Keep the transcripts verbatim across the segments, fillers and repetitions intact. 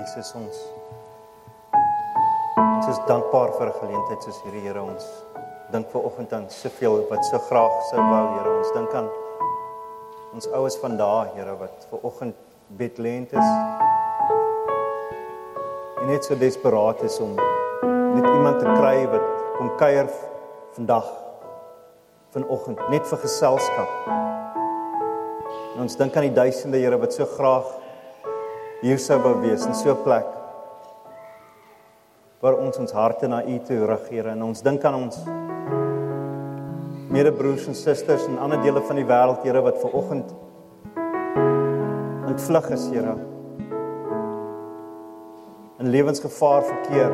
Jesus, ons ons is dankbaar vir 'n geleentheid soos hierdie, Here. Ons dink vanoggend aan soveel wat so graag sou wou, Here. Ons dink aan ons oues van daai, Here, wat vanoggend bedlend is en net so desperaat is om net iemand te kry wat kom kuier vandag, vanoggend, net vir geselskap. En ons dink aan die duisende, Here, wat so graag hier sou wou wees, in so 'n plek waar ons ons harte na U toe rig, Here. En ons dink aan ons medebroers en susters in ander dele van die wêreld, Here, wat vanoggend ontvlug is, Here, in lewensgevaar verkeer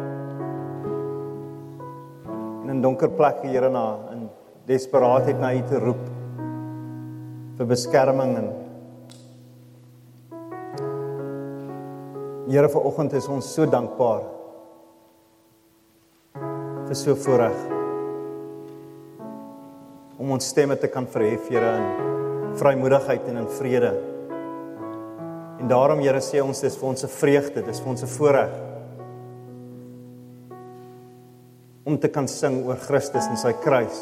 en in donker plekke, Here, na in desperaatheid na U te roep vir beskerming. En Here, vanoggend is ons so dankbaar vir so voorreg om ons stemme te kan verhef, Here, in vrymoedigheid en in vrede. En daarom, Here, sê ons, dis vir ons 'n vreugde, dis vir ons 'n voorreg om te kan sing oor Christus en sy kruis,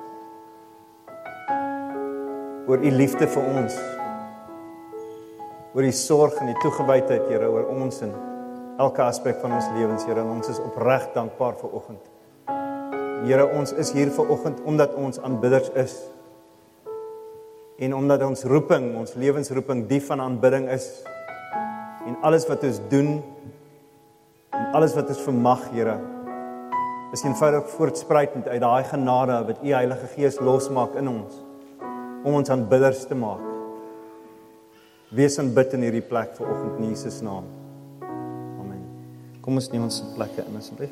oor U liefde vir ons, oor die sorg en die toegewydheid, Here, oor ons en elke aspek van ons lewens, Here. En ons is opreg dankbaar vir oggend. Here, ons is hier vir oggend omdat ons aanbidders is. En omdat ons roeping, ons lewensroeping, die van aanbidding is. En alles wat ons doen, en alles wat ons vermag, Here, is eenvoudig voortspruitend uit daai genade wat U Heilige Gees losmaak in ons, om ons aanbidders te maak. Wees aanbid in hierdie plek vanoggend in Jesus naam. Amen. Kom ons neem ons plekke in asseblief.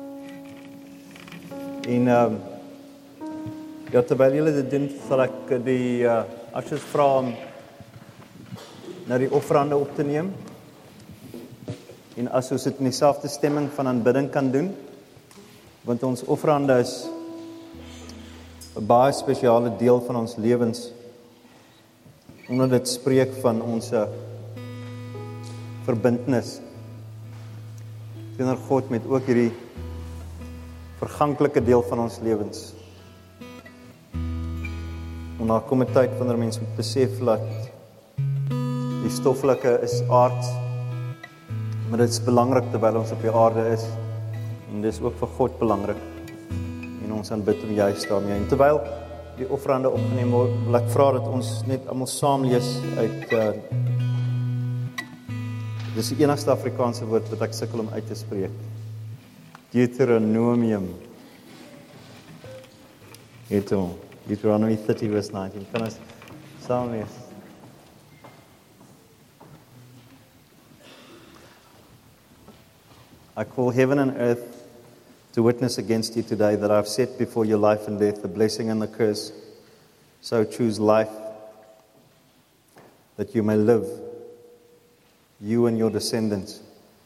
En um, ja, terwyl julle dit doen, sal ek die uh, ushers vra om na die offerande op te neem. En as ons dit in dieselfde stemming van aanbidding kan doen, want ons offerande is 'n baie spesiale deel van ons lewens, omdat dit spreek van ons verbintenis teenoor God met ook hierdie verganklike deel van ons lewens. En daar kom 'n tyd wanneer mense moet besef dat die stoffelike is aards, maar dit is belangrik terwyl ons op die aarde is, en dit is ook vir God belangrik, en ons aanbid hom juist daarmee. En terwyl die offerande opgeneem word, wil ek vra dat ons net almal saam lees uit uh, dis die enigste Afrikaanse woord wat ek sukkel om uit te spreek. Deuteronomium. Deuteronomium. Deuteronomy thirty verse nineteen. Kan ons saam lees? I call heaven and earth to witness against you today that I have set before you life and death, the blessing and the curse. So choose life, that you may live, you and your descendants.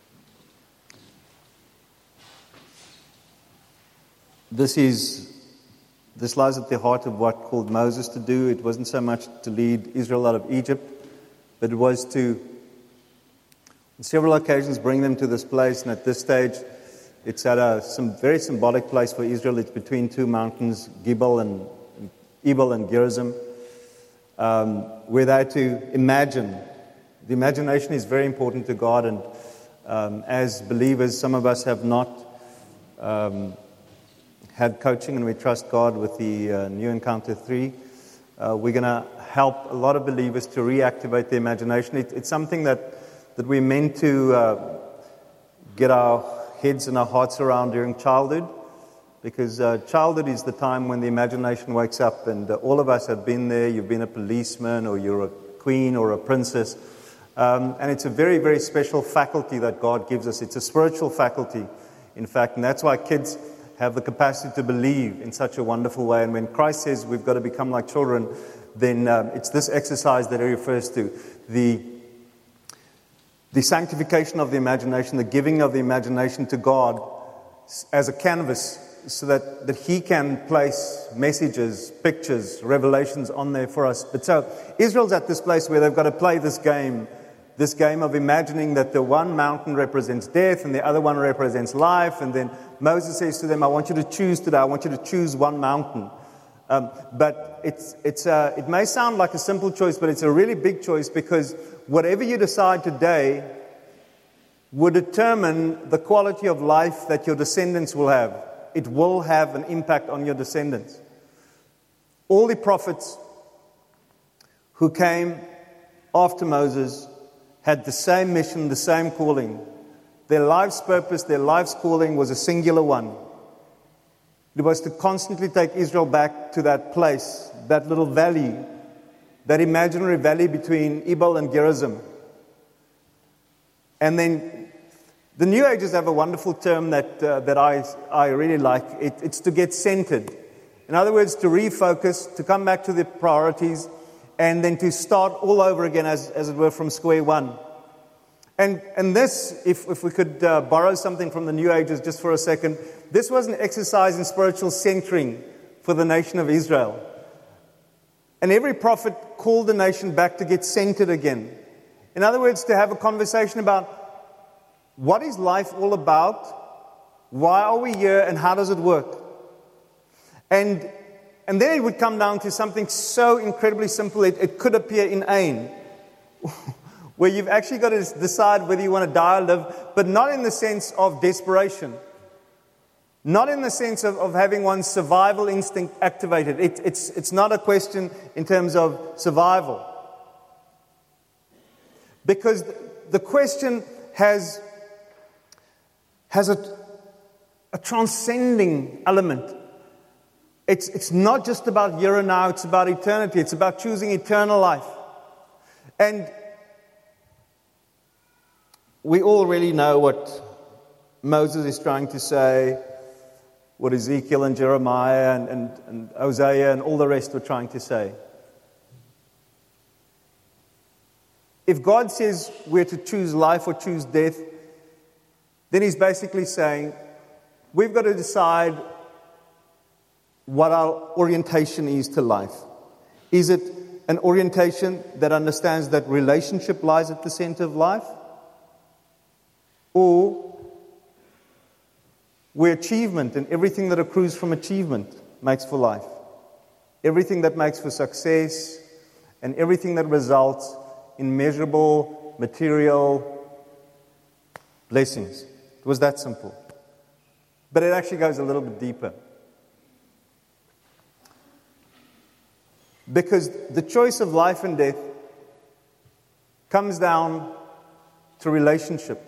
This is, this lies at the heart of what called Moses to do. It wasn't so much to lead Israel out of Egypt, but it was to, on several occasions, bring them to this place. And at this stage, it's at a some very symbolic place for Israel. It's between two mountains, Gibel and Ebal and Gerizim, um, where they're to imagine. The imagination is very important to God, and um, as believers, some of us have not um, had coaching, and we trust God with the uh, New Encounter three. Uh, we're going to help a lot of believers to reactivate the imagination. It, it's something that, that we're meant to uh, get our heads and our hearts around during childhood, because uh, childhood is the time when the imagination wakes up, and uh, all of us have been there. You've been a policeman, or you're a queen or a princess, um, and it's a very, very special faculty that God gives us. It's a spiritual faculty, in fact, and that's why kids have the capacity to believe in such a wonderful way. And when Christ says we've got to become like children, then um, it's this exercise that he refers to, the The sanctification of the imagination, the giving of the imagination to God as a canvas, so that, that He can place messages, pictures, revelations on there for us. But so Israel's at this place where they've got to play this game this game of imagining that the one mountain represents death and the other one represents life. And then Moses says to them, I want you to choose today. I want you to choose one mountain. Um, but it's, it's, uh, it may sound like a simple choice, but it's a really big choice, because whatever you decide today will determine the quality of life that your descendants will have. It will have an impact on your descendants. All the prophets who came after Moses had the same mission, the same calling. Their life's purpose, their life's calling was a singular one. It was to constantly take Israel back to that place, that little valley, that imaginary valley between Ebal and Gerizim. And then the New Agers have a wonderful term that uh, that I I really like. It, it's to get centered. In other words, to refocus, to come back to the priorities, and then to start all over again, as, as it were, from square one. And and this, if, if we could uh, borrow something from the New Ages just for a second, this was an exercise in spiritual centering for the nation of Israel. And every prophet called the nation back to get centered again. In other words, to have a conversation about what is life all about, why are we here, and how does it work? And and then it would come down to something so incredibly simple, it, it could appear inane, where you've actually got to decide whether you want to die or live, but not in the sense of desperation. Not in the sense of, of having one's survival instinct activated. It, it's, it's not a question in terms of survival. Because the question has, has a, a transcending element. It's, it's not just about here and now, it's about eternity. It's about choosing eternal life. And we all really know what Moses is trying to say, what Ezekiel and Jeremiah and, and, and Hosea and all the rest were trying to say. If God says we're to choose life or choose death, then He's basically saying we've got to decide what our orientation is to life. Is it an orientation that understands that relationship lies at the center of life? Or where achievement and everything that accrues from achievement makes for life? Everything that makes for success and everything that results in measurable material blessings. It was that simple. But it actually goes a little bit deeper. Because the choice of life and death comes down to relationship.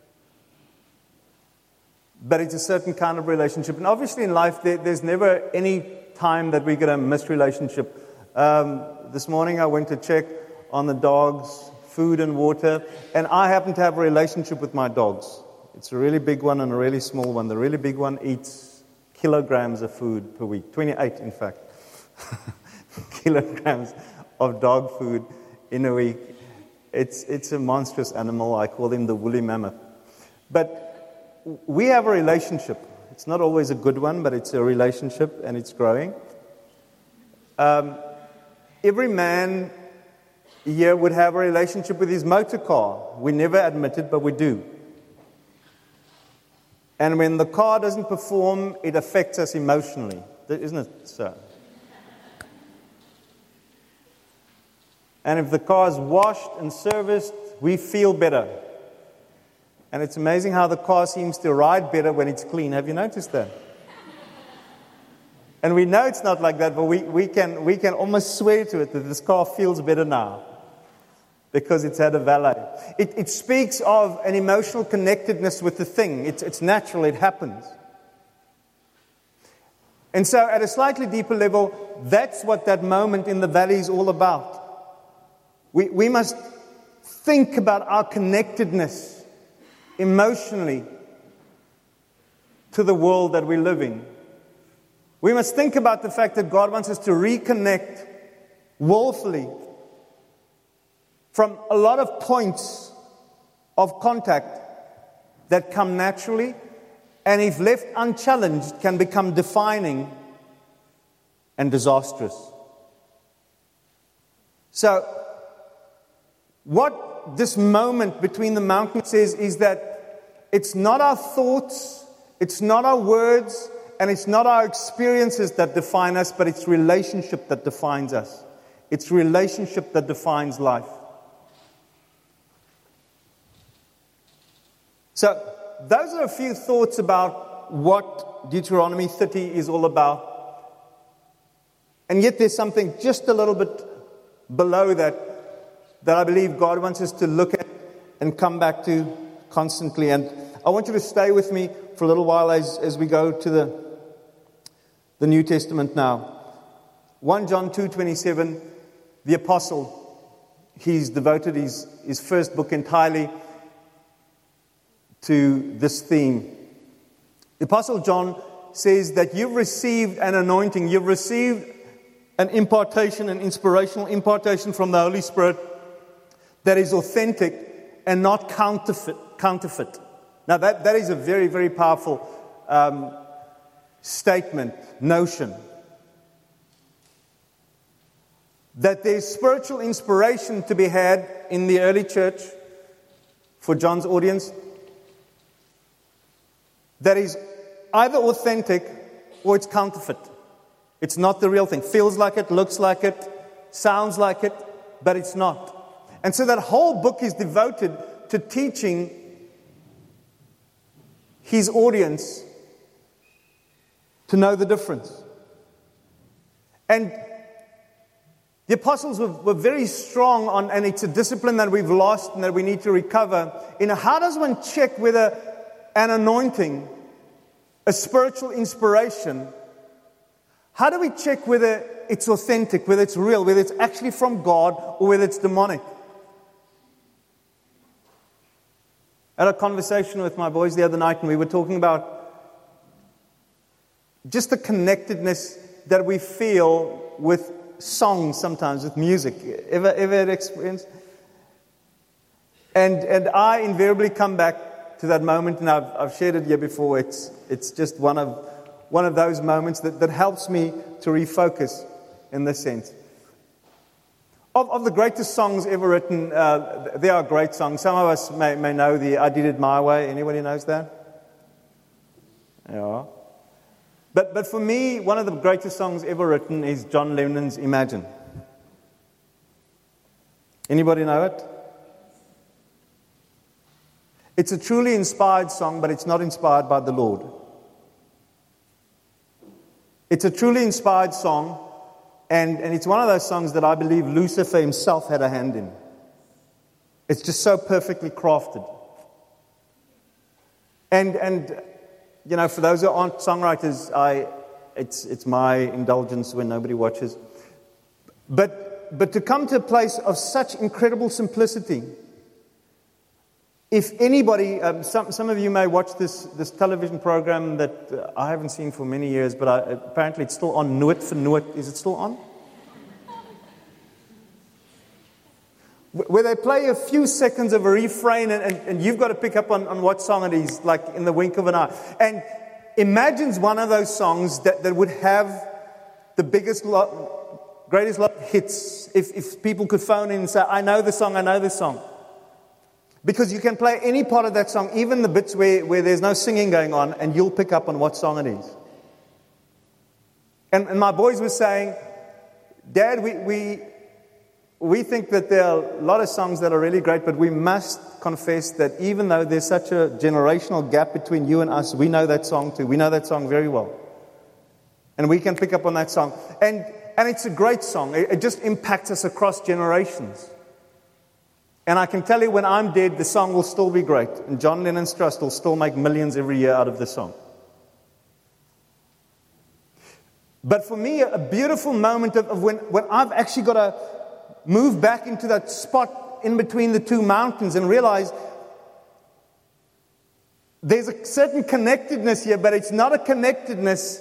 But it's a certain kind of relationship. And obviously in life, there, there's never any time that we're going to miss relationship. Um, this morning I went to check on the dogs, food and water, and I happen to have a relationship with my dogs. It's a really big one and a really small one. The really big one eats kilograms of food per week, twenty-eight in fact. Kilograms of dog food in a week. It's it's a monstrous animal. I call him the woolly mammoth. But we have a relationship. It's not always a good one, but it's a relationship and it's growing. Um, every man here would have a relationship with his motor car. We never admit it, but we do. And when the car doesn't perform, it affects us emotionally. Isn't it so? And if the car is washed and serviced, we feel better. And it's amazing how the car seems to ride better when it's clean. Have you noticed that? And we know it's not like that, but we, we can we can almost swear to it that this car feels better now because it's had a valet. It, it speaks of an emotional connectedness with the thing. It's, it's natural. It happens. And so at a slightly deeper level, that's what that moment in the valley is all about. We, we must think about our connectedness emotionally to the world that we live in. We must think about the fact that God wants us to reconnect willfully from a lot of points of contact that come naturally and if left unchallenged can become defining and disastrous. So, What this moment between the mountains is, is that it's not our thoughts, it's not our words, and it's not our experiences that define us, but it's relationship that defines us. It's relationship that defines life. So, those are a few thoughts about what Deuteronomy thirty is all about. And yet there's something just a little bit below that that I believe God wants us to look at and come back to constantly. And I want you to stay with me for a little while as, as we go to the, the New Testament now. First John two twenty-seven, the apostle, he's devoted his, his first book entirely to this theme. The apostle John says that you've received an anointing, you've received an impartation, an inspirational impartation from the Holy Spirit that is authentic and not counterfeit. counterfeit. Now that, that is a very, very powerful um, statement, notion. That there's spiritual inspiration to be had in the early church for John's audience that is either authentic or it's counterfeit. It's not the real thing. Feels like it, looks like it, sounds like it, but it's not. And so that whole book is devoted to teaching his audience to know the difference. And the apostles were, were very strong on, and it's a discipline that we've lost and that we need to recover, in how does one check whether an anointing, a spiritual inspiration, how do we check whether it's authentic, whether it's real, whether it's actually from God or whether it's demonic? I had a conversation with my boys the other night and we were talking about just the connectedness that we feel with songs sometimes, with music. Ever, ever had experience? And, and I invariably come back to that moment, and I've, I've shared it here before. It's, it's just one of One of those moments that, that helps me to refocus in this sense. Of, of the greatest songs ever written, uh, there are great songs. Some of us may, may know the I Did It My Way. Anybody knows that? Yeah. But, but for me, one of the greatest songs ever written is John Lennon's Imagine. Anybody know it? It's a truly inspired song, but it's not inspired by the Lord. It's a truly inspired song, and, and it's one of those songs that I believe Lucifer himself had a hand in. It's just so perfectly crafted. And, and you know, for those who aren't songwriters, I, it's, it's my indulgence when nobody watches. But, but to come to a place of such incredible simplicity. If anybody, um, some some of you may watch this this television program that uh, I haven't seen for many years, but I, apparently it's still on, Noot vir Noot. Is it still on? Where they play a few seconds of a refrain and, and, and you've got to pick up on, on what song it is, like in the wink of an eye. And Imagine's one of those songs that, that would have the biggest, lot, greatest lot of hits if, if people could phone in and say, I know the song, I know the song. Because you can play any part of that song, even the bits where, where there's no singing going on, and you'll pick up on what song it is. And, and my boys were saying, Dad, we, we we think that there are a lot of songs that are really great, but we must confess that even though there's such a generational gap between you and us, we know that song too. We know that song very well. And we can pick up on that song. And and it's a great song. It, it just impacts us across generations. And I can tell you, when I'm dead, the song will still be great. And John Lennon's Trust will still make millions every year out of the song. But for me, a beautiful moment of, of when, when I've actually got to move back into that spot in between the two mountains and realize there's a certain connectedness here, but it's not a connectedness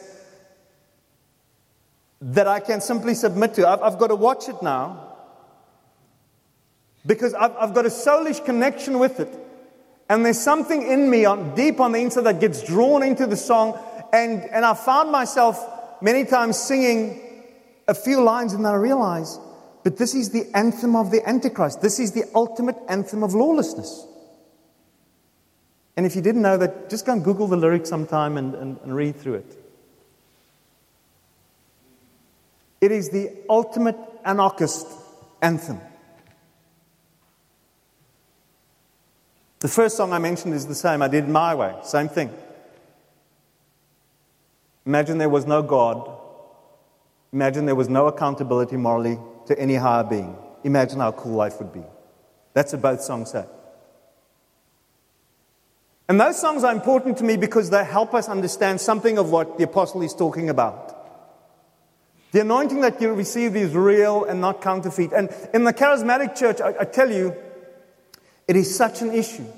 that I can simply submit to. I've, I've got to watch it now. Because I've, I've got a soulish connection with it. And there's something in me on deep on the inside that gets drawn into the song. And, and I found myself many times singing a few lines, and I realized But this is the anthem of the Antichrist. This is the ultimate anthem of lawlessness. And if you didn't know that, just go and Google the lyrics sometime and, and, and read through it. It is the ultimate anarchist anthem. The first song I mentioned is the same. I did My Way. Same thing. Imagine there was no God. Imagine there was no accountability morally to any higher being. Imagine how cool life would be. That's what both songs say. And those songs are important to me because they help us understand something of what the apostle is talking about. The anointing that you receive is real and not counterfeit. And in the charismatic church, I, I tell you, it is such an issue.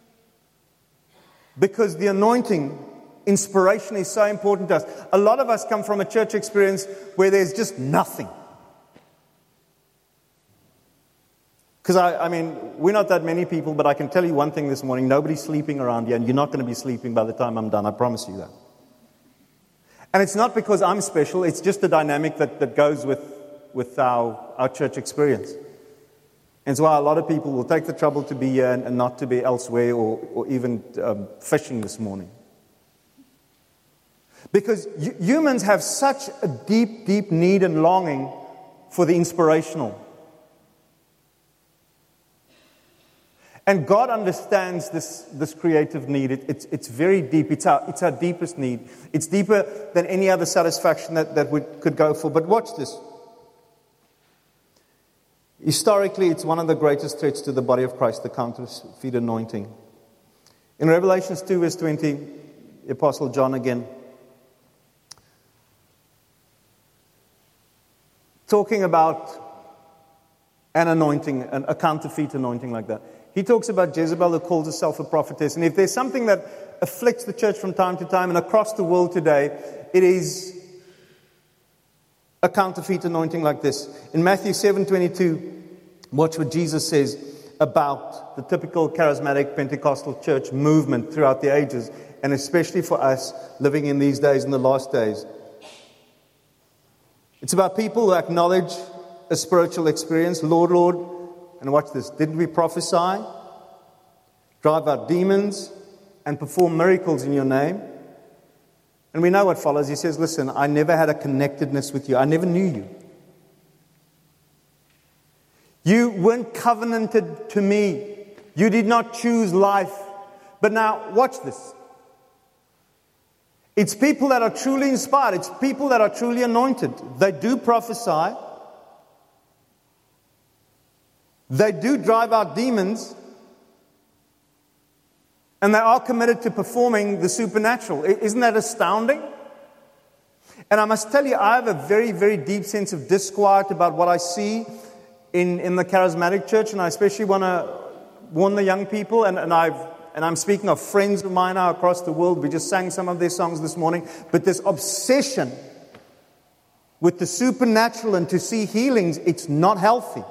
Because the anointing, inspiration is so important to us. A lot of us come from a church experience where there's just nothing. Because, I, I mean, we're not that many people, but I can tell you one thing this morning. Nobody's sleeping around here, and you're not going to be sleeping by the time I'm done. I promise you that. And it's not because I'm special. It's just the dynamic that, that goes with, with our, our church experience. And it's why a lot of people will take the trouble to be here and, and not to be elsewhere or, or even um, fishing this morning. Because y- humans have such a deep, deep need and longing for the inspirational. And God understands this, this creative need. It, it's, it's very deep. It's our, it's our deepest need. It's deeper than any other satisfaction that, that we could go for. But watch this. Historically, it's one of the greatest threats to the body of Christ, the counterfeit anointing. In Revelation two, verse twenty, the Apostle John again, talking about an anointing, an, a counterfeit anointing like that. He talks about Jezebel who calls herself a prophetess. And if there's something that afflicts the church from time to time and across the world today, it is a counterfeit anointing like this. In Matthew seven twenty-two, watch what Jesus says about the typical charismatic Pentecostal church movement throughout the ages, and especially for us living in these days, in the last days. It's about people who acknowledge a spiritual experience. Lord, Lord, and watch this, didn't we prophesy, drive out demons, and perform miracles in your name? And we know what follows. He says, listen, I never had a connectedness with you. I never knew you. You weren't covenanted to me. You did not choose life. But now, watch this. It's people that are truly inspired. It's people that are truly anointed. They do prophesy. They do drive out demons. And they are committed to performing the supernatural. Isn't that astounding? And I must tell you, I have a very, very deep sense of disquiet about what I see in, in the charismatic church. And I especially want to warn the young people. And, and, I've, and I'm speaking of friends of mine now across the world. We just sang some of their songs this morning. But this obsession with the supernatural and to see healings, it's not healthy.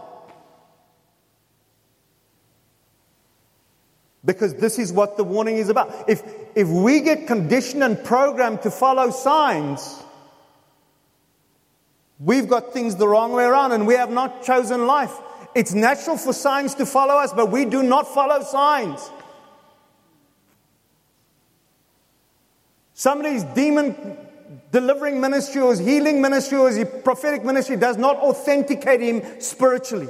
Because this is what the warning is about. If, if we get conditioned and programmed to follow signs, we've got things the wrong way around and we have not chosen life. It's natural for signs to follow us, but we do not follow signs. Somebody's demon delivering ministry or his healing ministry or his prophetic ministry does not authenticate him spiritually.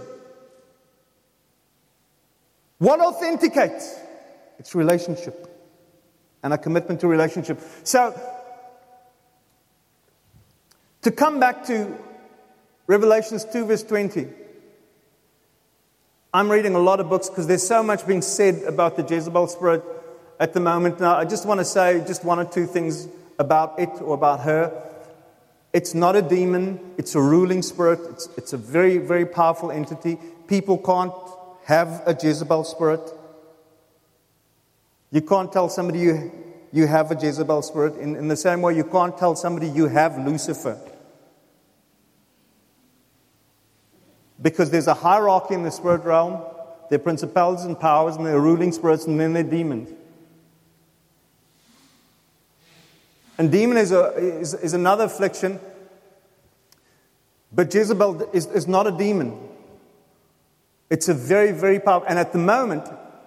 What authenticates? It's relationship and a commitment to relationship. So, to come back to Revelations two verse twenty, I'm reading a lot of books because there's so much being said about the Jezebel spirit at the moment. Now, I just want to say just one or two things about it or about her. It's not a demon. It's a ruling spirit. It's, it's a very, very powerful entity. People can't have a Jezebel spirit. You can't tell somebody you, you have a Jezebel spirit. In, in the same way, you can't tell somebody you have Lucifer. Because there's a hierarchy in the spirit realm. There are principalities and powers, and there are ruling spirits, and then there are demons. And demon is, a, is, is another affliction But Jezebel is, is not a demon. It's a very, very powerful. And at the moment,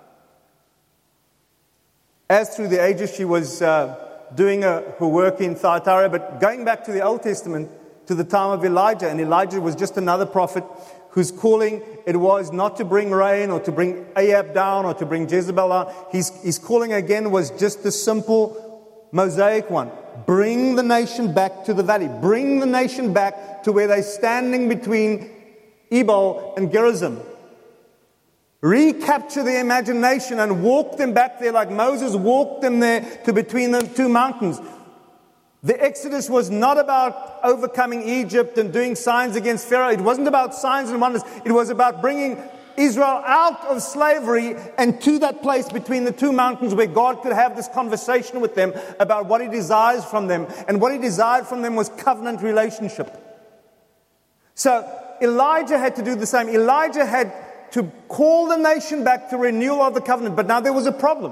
as through the ages she was uh, doing a, her work in Thyatira, but going back to the Old Testament, to the time of Elijah, and Elijah was just another prophet whose calling it was not to bring rain or to bring Ahab down or to bring Jezebel down. His, his calling again was just the simple Mosaic one. Bring the nation back to the valley. Bring the nation back to where they're standing between Ebal and Gerizim. Recapture the imagination and walk them back there like Moses walked them there to between the two mountains. The Exodus was not about overcoming Egypt and doing signs against Pharaoh. It wasn't about signs and wonders. It was about bringing Israel out of slavery and to that place between the two mountains where God could have this conversation with them about what He desires from them. And what He desired from them was covenant relationship. So Elijah had to do the same. Elijah had to call the nation back to renewal of the covenant. But now there was a problem.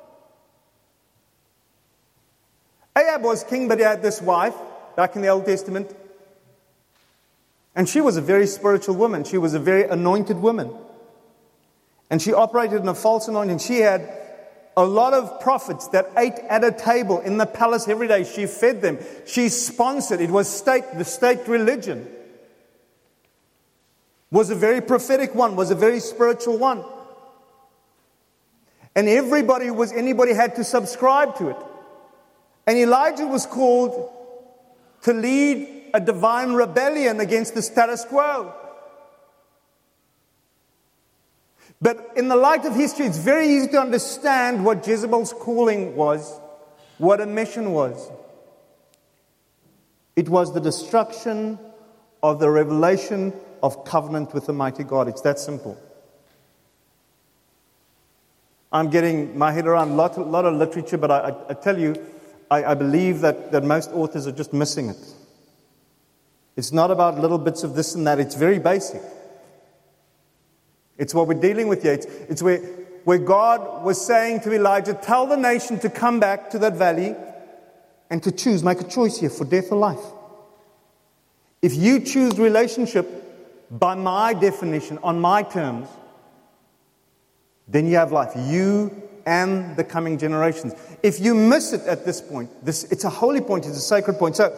Ahab was king, but he had this wife back in the Old Testament. And she was a very spiritual woman. She was a very anointed woman. And she operated in a false anointing. She had a lot of prophets that ate at a table in the palace every day. She fed them. She sponsored. It was state, the state religion. Was a very prophetic one, was a very spiritual one. And everybody who was anybody had to subscribe to it. And Elijah was called to lead a divine rebellion against the status quo. But in the light of history, it's very easy to understand what Jezebel's calling was, what a mission was. It was the destruction of the revelation of covenant with the mighty God. It's that simple. I'm getting my head around a lot, a lot of literature, but I, I, I tell you, I, I believe that, that most authors are just missing it. It's not about little bits of this and that. It's very basic. It's what we're dealing with here. It's, it's where, where God was saying to Elijah, tell the nation to come back to that valley and to choose, make a choice here for death or life. If you choose relationship by my definition, on my terms, then you have life. You and the coming generations. If you miss it at this point, this it's a holy point, it's a sacred point. So,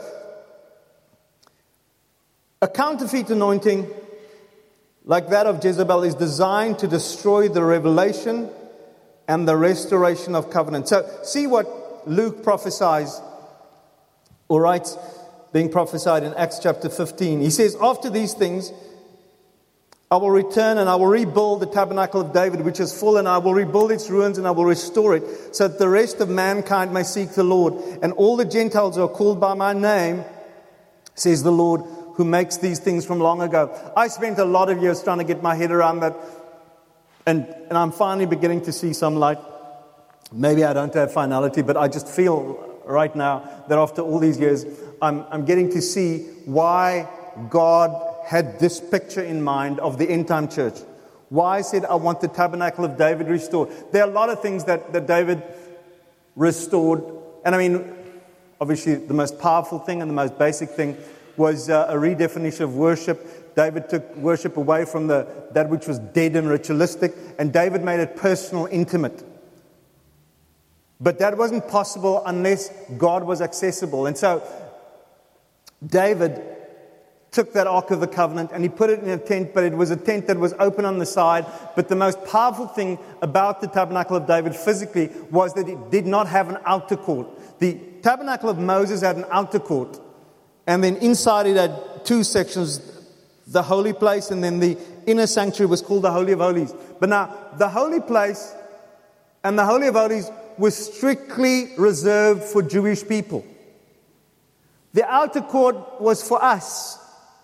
a counterfeit anointing like that of Jezebel is designed to destroy the revelation and the restoration of covenant. So, see what Luke prophesies, or writes, being prophesied in Acts chapter fifteen. He says, after these things, I will return and I will rebuild the tabernacle of David, which is fallen. I will rebuild its ruins and I will restore it, so that the rest of mankind may seek the Lord. And all the Gentiles who are called by my name, says the Lord, who makes these things from long ago. I spent a lot of years trying to get my head around that. And, and I'm finally beginning to see some light. Maybe I don't have finality, but I just feel right now that after all these years, I'm, I'm getting to see why God had this picture in mind of the end-time church. Why I said I want the tabernacle of David restored. There are a lot of things that, that David restored. And I mean, obviously the most powerful thing and the most basic thing was uh, a redefinition of worship. David took worship away from the that which was dead and ritualistic, and David made it personal, intimate. But that wasn't possible unless God was accessible. And so David took that Ark of the Covenant and he put it in a tent, but it was a tent that was open on the side. But the most powerful thing about the tabernacle of David physically was that it did not have an outer court. The tabernacle of Moses had an outer court, and then inside it had two sections, the holy place and then the inner sanctuary was called the Holy of Holies. But now, the holy place and the Holy of Holies was strictly reserved for Jewish people. The outer court was for us,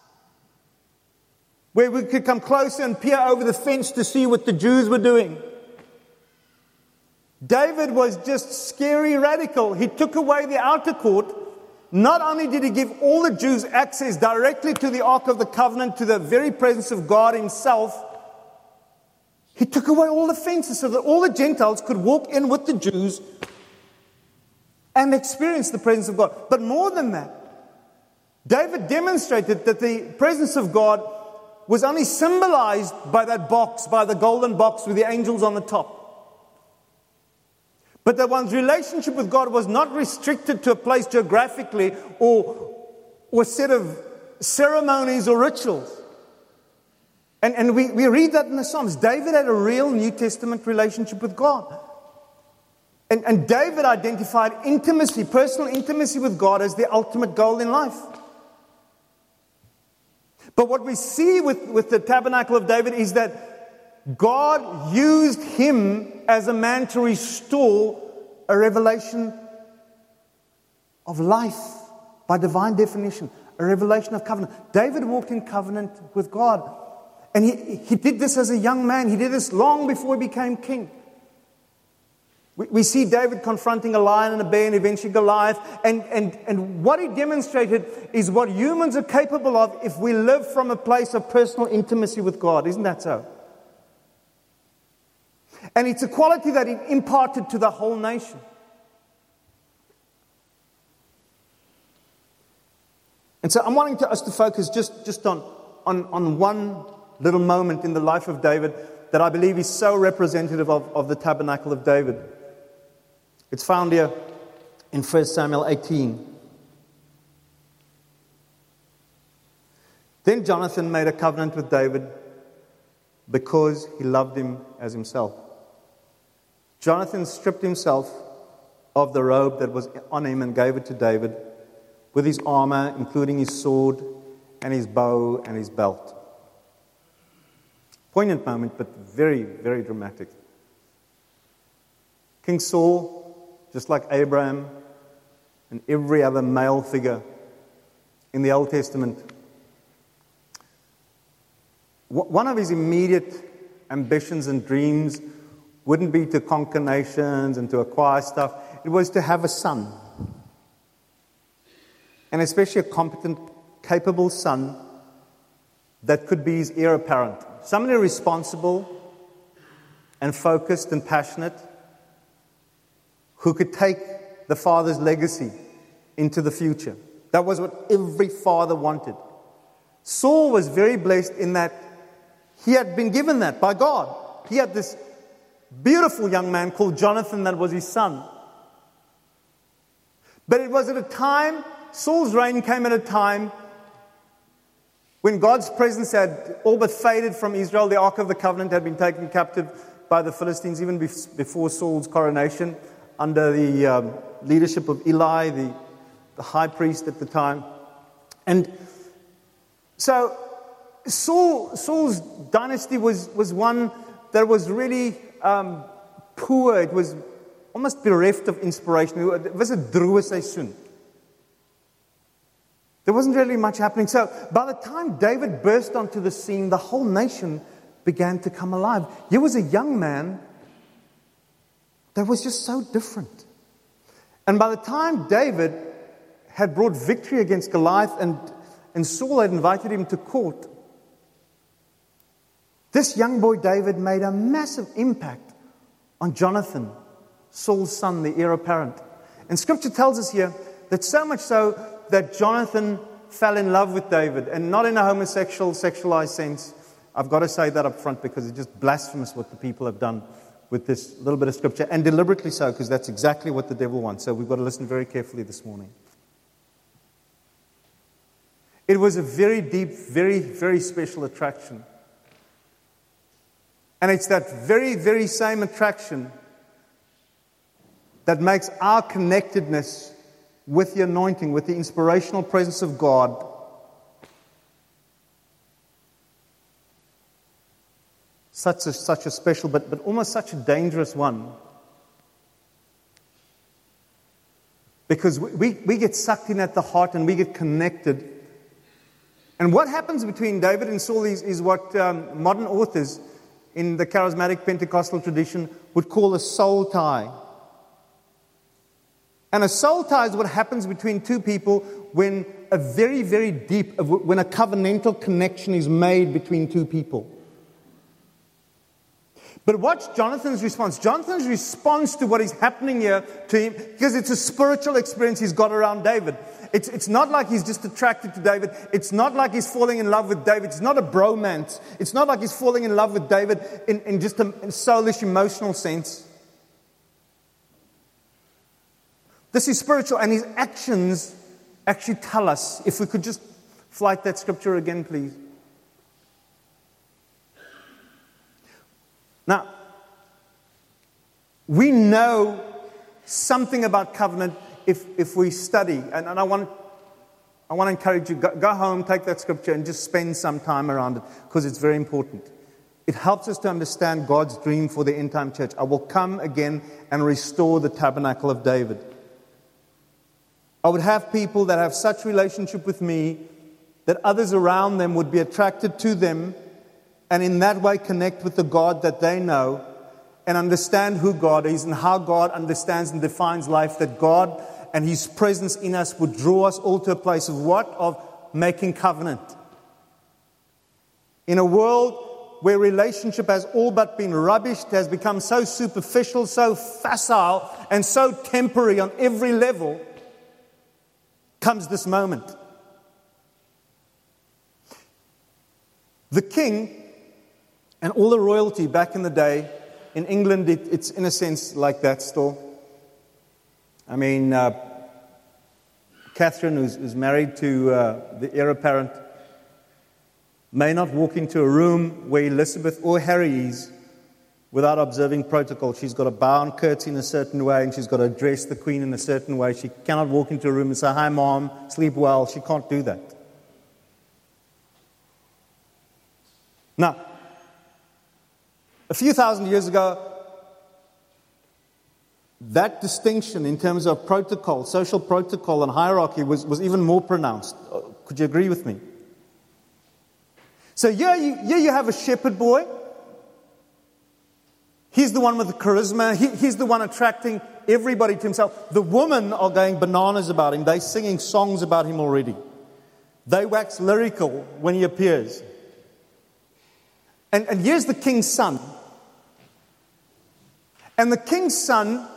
where we could come closer and peer over the fence to see what the Jews were doing. David was just scary radical. He took away the outer court. Not only did he give all the Jews access directly to the Ark of the Covenant, to the very presence of God Himself, he took away all the fences so that all the Gentiles could walk in with the Jews and experience the presence of God. But more than that, David demonstrated that the presence of God was only symbolized by that box, by the golden box with the angels on the top. But that one's relationship with God was not restricted to a place geographically or, or a set of ceremonies or rituals. And, and we, we read that in the Psalms. David had a real New Testament relationship with God. And, and David identified intimacy, personal intimacy with God as the ultimate goal in life. But what we see with, with the tabernacle of David is that God used him as a man to restore a revelation of life by divine definition, a revelation of covenant. David walked in covenant with God. And he, he did this as a young man. He did this long before he became king. We, we see David confronting a lion and a bear and eventually Goliath. And, and, and what he demonstrated is what humans are capable of if we live from a place of personal intimacy with God. Isn't that so? And it's a quality that he imparted to the whole nation. And so I'm wanting to, us to focus just, just on, on, on one little moment in the life of David that I believe is so representative of, of the tabernacle of David. It's found here in First Samuel eighteen. Then Jonathan made a covenant with David because he loved him as himself. Jonathan stripped himself of the robe that was on him and gave it to David with his armor, including his sword and his bow and his belt. Poignant moment, but very, very dramatic. King Saul, just like Abraham and every other male figure in the Old Testament, one of his immediate ambitions and dreams wouldn't be to conquer nations and to acquire stuff. It was to have a son. And especially a competent, capable son that could be his heir apparent. Somebody responsible and focused and passionate who could take the father's legacy into the future. That was what every father wanted. Saul was very blessed in that he had been given that by God. He had this beautiful young man called Jonathan that was his son. But it was at a time, Saul's reign came at a time when God's presence had all but faded from Israel. The Ark of the Covenant had been taken captive by the Philistines even before Saul's coronation under the um, leadership of Eli, the, the high priest at the time. And so Saul, Saul's dynasty was, was one that was really um, poor. It was almost bereft of inspiration. It was a droë seisoen. There wasn't really much happening. So by the time David burst onto the scene, the whole nation began to come alive. He was a young man that was just so different. And by the time David had brought victory against Goliath and, and Saul had invited him to court, this young boy David made a massive impact on Jonathan, Saul's son, the heir apparent. And Scripture tells us here that so much so that Jonathan fell in love with David, and not in a homosexual, sexualized sense. I've got to say that up front because it's just blasphemous what the people have done with this little bit of Scripture, and deliberately so, because that's exactly what the devil wants. So we've got to listen very carefully this morning. It was a very deep, very, very special attraction. And it's that very, very same attraction that makes our connectedness with the anointing, with the inspirational presence of God, such a, such a special, but, but almost such a dangerous one. Because we, we, we get sucked in at the heart and we get connected. And what happens between David and Saul is, is what um, modern authors in the charismatic Pentecostal tradition would call a soul tie. And a soul tie is what happens between two people when a very, very deep, when a covenantal connection is made between two people. But watch Jonathan's response. Jonathan's response to what is happening here to him, because it's a spiritual experience he's got around David. It's, it's not like he's just attracted to David. It's not like he's falling in love with David. It's not a bromance. It's not like he's falling in love with David in, in just a in soulish, emotional sense. This is spiritual, and his actions actually tell us. If we could just flight that scripture again, please. Now, we know something about covenant if, if we study. And, and I want I want to encourage you, go, go home, take that scripture, and just spend some time around it, because it's very important. It helps us to understand God's dream for the end-time church. I will come again and restore the tabernacle of David. I would have people that have such relationship with me that others around them would be attracted to them, and in that way connect with the God that they know and understand who God is and how God understands and defines life, that God and His presence in us would draw us all to a place of what? Of making covenant. In a world where relationship has all but been rubbished, has become so superficial, so facile, and so temporary on every level, comes this moment. The king and all the royalty back in the day, in England, it, it's in a sense like that still. I mean, uh, Catherine, who's, who's married to uh, the heir apparent, may not walk into a room where Elizabeth or Harry is without observing protocol. She's got to bow and curtsy in a certain way, and she's got to address the Queen in a certain way. She cannot walk into a room and say, "Hi, Mom, sleep well." She can't do that. Now, a few thousand years ago, that distinction in terms of protocol, social protocol and hierarchy was, was even more pronounced. Could you agree with me? So here you, here you have a shepherd boy. He's the one with the charisma. He, he's the one attracting everybody to himself. The women are going bananas about him. They're singing songs about him already. They wax lyrical when he appears. And, and here's the king's son. And the king's son,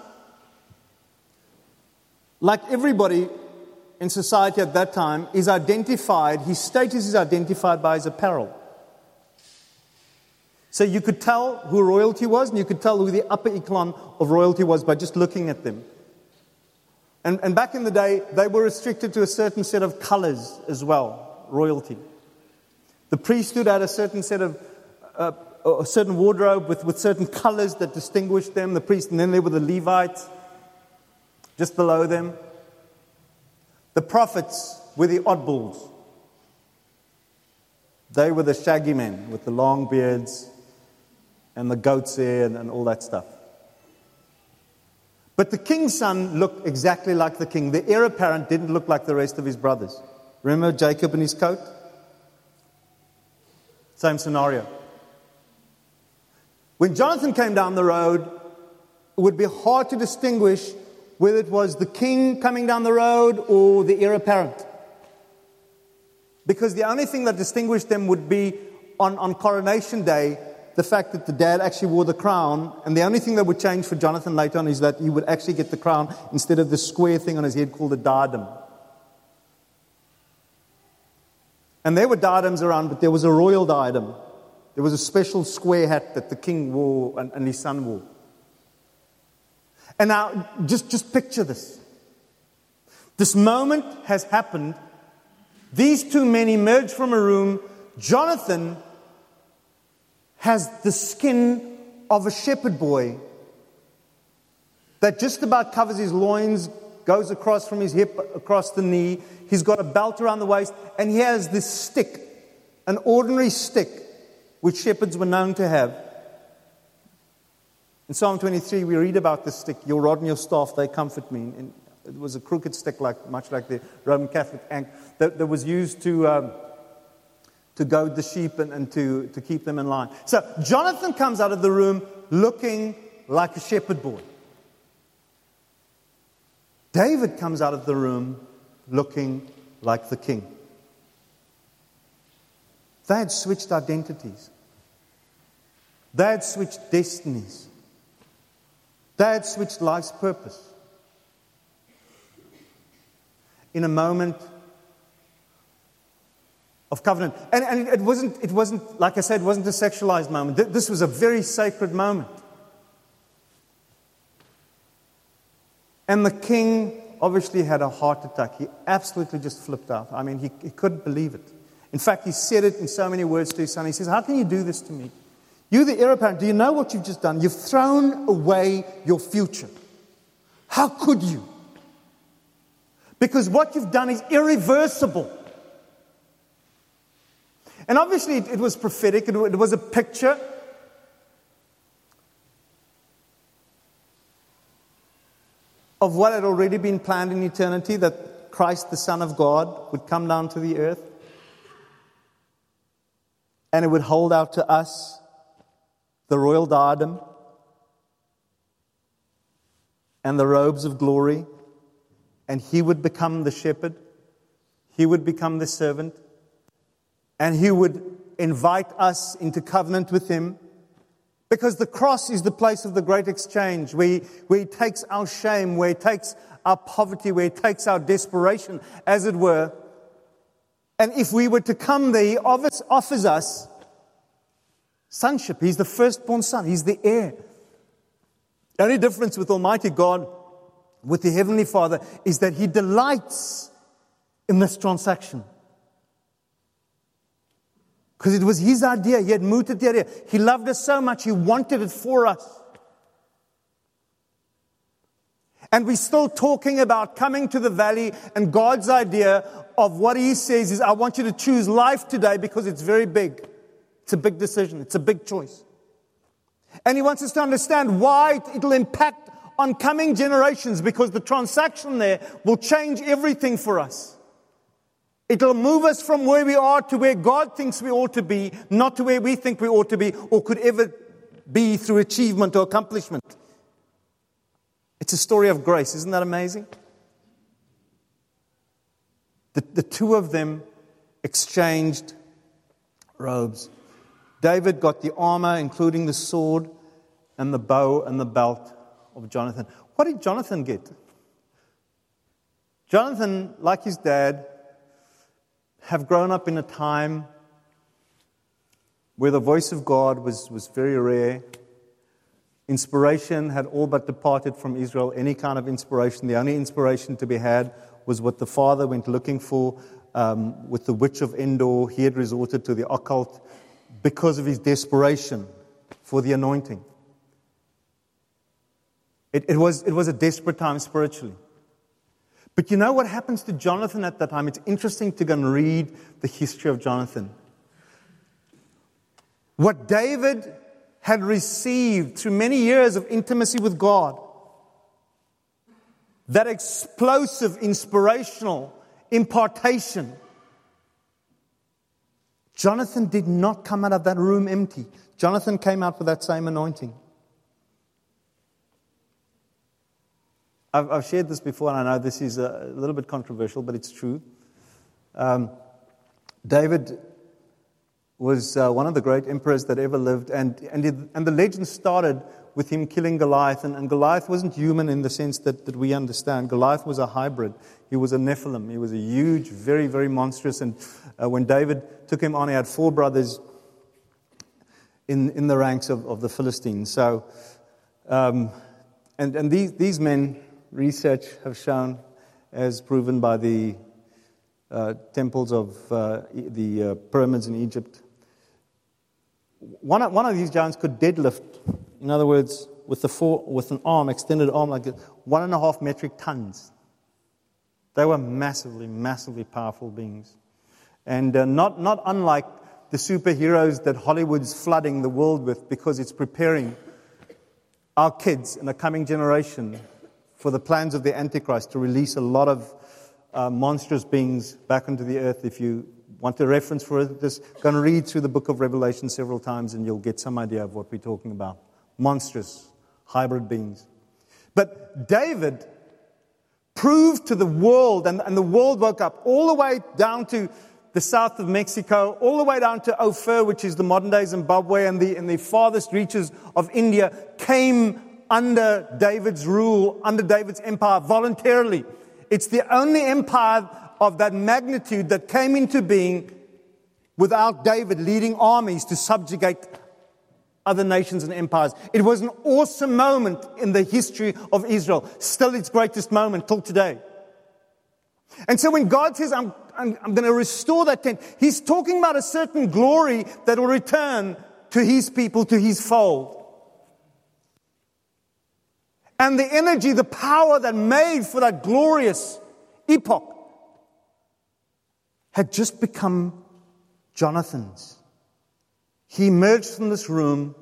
like everybody in society at that time, is identified, his status is identified by his apparel. So you could tell who royalty was, and you could tell who the upper echelon of royalty was by just looking at them. And, and back in the day, they were restricted to a certain set of colors as well, royalty. The priesthood had a certain set of, uh, a certain wardrobe with, with certain colors that distinguished them, the priest, and then there were the Levites, just below them. The prophets were the oddballs. They were the shaggy men with the long beards and the goat's hair and, and all that stuff. But the king's son looked exactly like the king. The heir apparent didn't look like the rest of his brothers. Remember Jacob and his coat? Same scenario. When Jonathan came down the road, it would be hard to distinguish whether it was the king coming down the road or the heir apparent. Because the only thing that distinguished them would be on, on coronation day, the fact that the dad actually wore the crown. And the only thing that would change for Jonathan later on is that he would actually get the crown instead of the square thing on his head called a diadem. And there were diadems around, but there was a royal diadem. There was a special square hat that the king wore and, and his son wore. And now, just, just picture this. This moment has happened. These two men emerge from a room. Jonathan has the skin of a shepherd boy that just about covers his loins, goes across from his hip, across the knee. He's got a belt around the waist, and he has this stick, an ordinary stick, which shepherds were known to have. In Psalm twenty-three, we read about this stick. Your rod and your staff, they comfort me. And it was a crooked stick, like much like the Roman Catholic ankh, that, that was used to um, to goad the sheep and, and to, to keep them in line. So Jonathan comes out of the room looking like a shepherd boy. David comes out of the room looking like the king. They had switched identities. They had switched destinies. They had switched life's purpose. in a moment of covenant. And, and it wasn't, it wasn't, like I said, it wasn't a sexualized moment. This was a very sacred moment. And the king obviously had a heart attack. He absolutely just flipped out. I mean, he, he couldn't believe it. In fact, he said it in so many words to his son. He says, how can you do this to me? You're the heir apparent. Do you know what you've just done? You've thrown away your future. How could you? Because what you've done is irreversible. And obviously it, it was prophetic. It, it was a picture. Of what had already been planned in eternity, that Christ, the Son of God, would come down to the earth. And it would hold out to us the royal diadem and the robes of glory. And He would become the shepherd. He would become the servant. And He would invite us into covenant with Him. Because the cross is the place of the great exchange, where he, where he takes our shame, where He takes our poverty, where He takes our desperation, as it were. And if we were to come there, He offers, offers us sonship. He's the firstborn son. He's the heir. The only difference with Almighty God, with the Heavenly Father, is that He delights in this transaction. Because it was His idea. He had mooted the idea. He loved us so much, He wanted it for us. And we're still talking about coming to the valley, and God's idea of what He says is, I want you to choose life today because it's very big. It's a big decision. It's a big choice. And He wants us to understand why it'll impact on coming generations, because the transaction there will change everything for us. It'll move us from where we are to where God thinks we ought to be, not to where we think we ought to be or could ever be through achievement or accomplishment. It's a story of grace. Isn't that amazing? The, the two of them exchanged robes. David got the armor, including the sword and the bow and the belt of Jonathan. What did Jonathan get? Jonathan, like his dad, have grown up in a time where the voice of God was, was very rare. Inspiration had all but departed from Israel. Any kind of inspiration, the only inspiration to be had was what the father went looking for um, with the witch of Endor. He had resorted to the occult because of his desperation for the anointing. It, it was, it was a desperate time spiritually. But you know what happens to Jonathan at that time? It's interesting to go and read the history of Jonathan. What David had received through many years of intimacy with God, that explosive, inspirational impartation, Jonathan did not come out of that room empty. Jonathan came out with that same anointing. I've, I've shared this before, and I know this is a, a little bit controversial, but it's true. Um, David was uh, one of the great emperors that ever lived, and and, it, and the legend started with him killing Goliath, and, and Goliath wasn't human in the sense that, that we understand. Goliath was a hybrid. He was a Nephilim. He was a huge, very, very monstrous, and uh, when David took him on, he had four brothers in, in the ranks of, of the Philistines. So, um, and, and these, these men, research have shown, as proven by the uh, temples of uh, the uh, pyramids in Egypt, one of, one of these giants could deadlift, in other words, with the four, with an arm, extended arm like this, one and a half metric tons. They were massively, massively powerful beings, and uh, not not unlike the superheroes that Hollywood's flooding the world with, because it's preparing our kids in the coming generation for the plans of the Antichrist to release a lot of uh, monstrous beings back into the earth. If you want a reference for it, just go and read through the book of Revelation several times and you'll get some idea of what we're talking about. Monstrous, hybrid beings. But David proved to the world, and, and the world woke up all the way down to the south of Mexico, all the way down to Ophir, which is the modern-day Zimbabwe, and the, and the farthest reaches of India, came under David's rule, under David's empire, voluntarily. It's the only empire of that magnitude that came into being without David leading armies to subjugate other nations and empires. It was an awesome moment in the history of Israel. Still its greatest moment till today. And so when God says, I'm, I'm, I'm going to restore that tent, He's talking about a certain glory that will return to His people, to His fold. And the energy, the power that made for that glorious epoch had just become Jonathan's. He emerged from this room.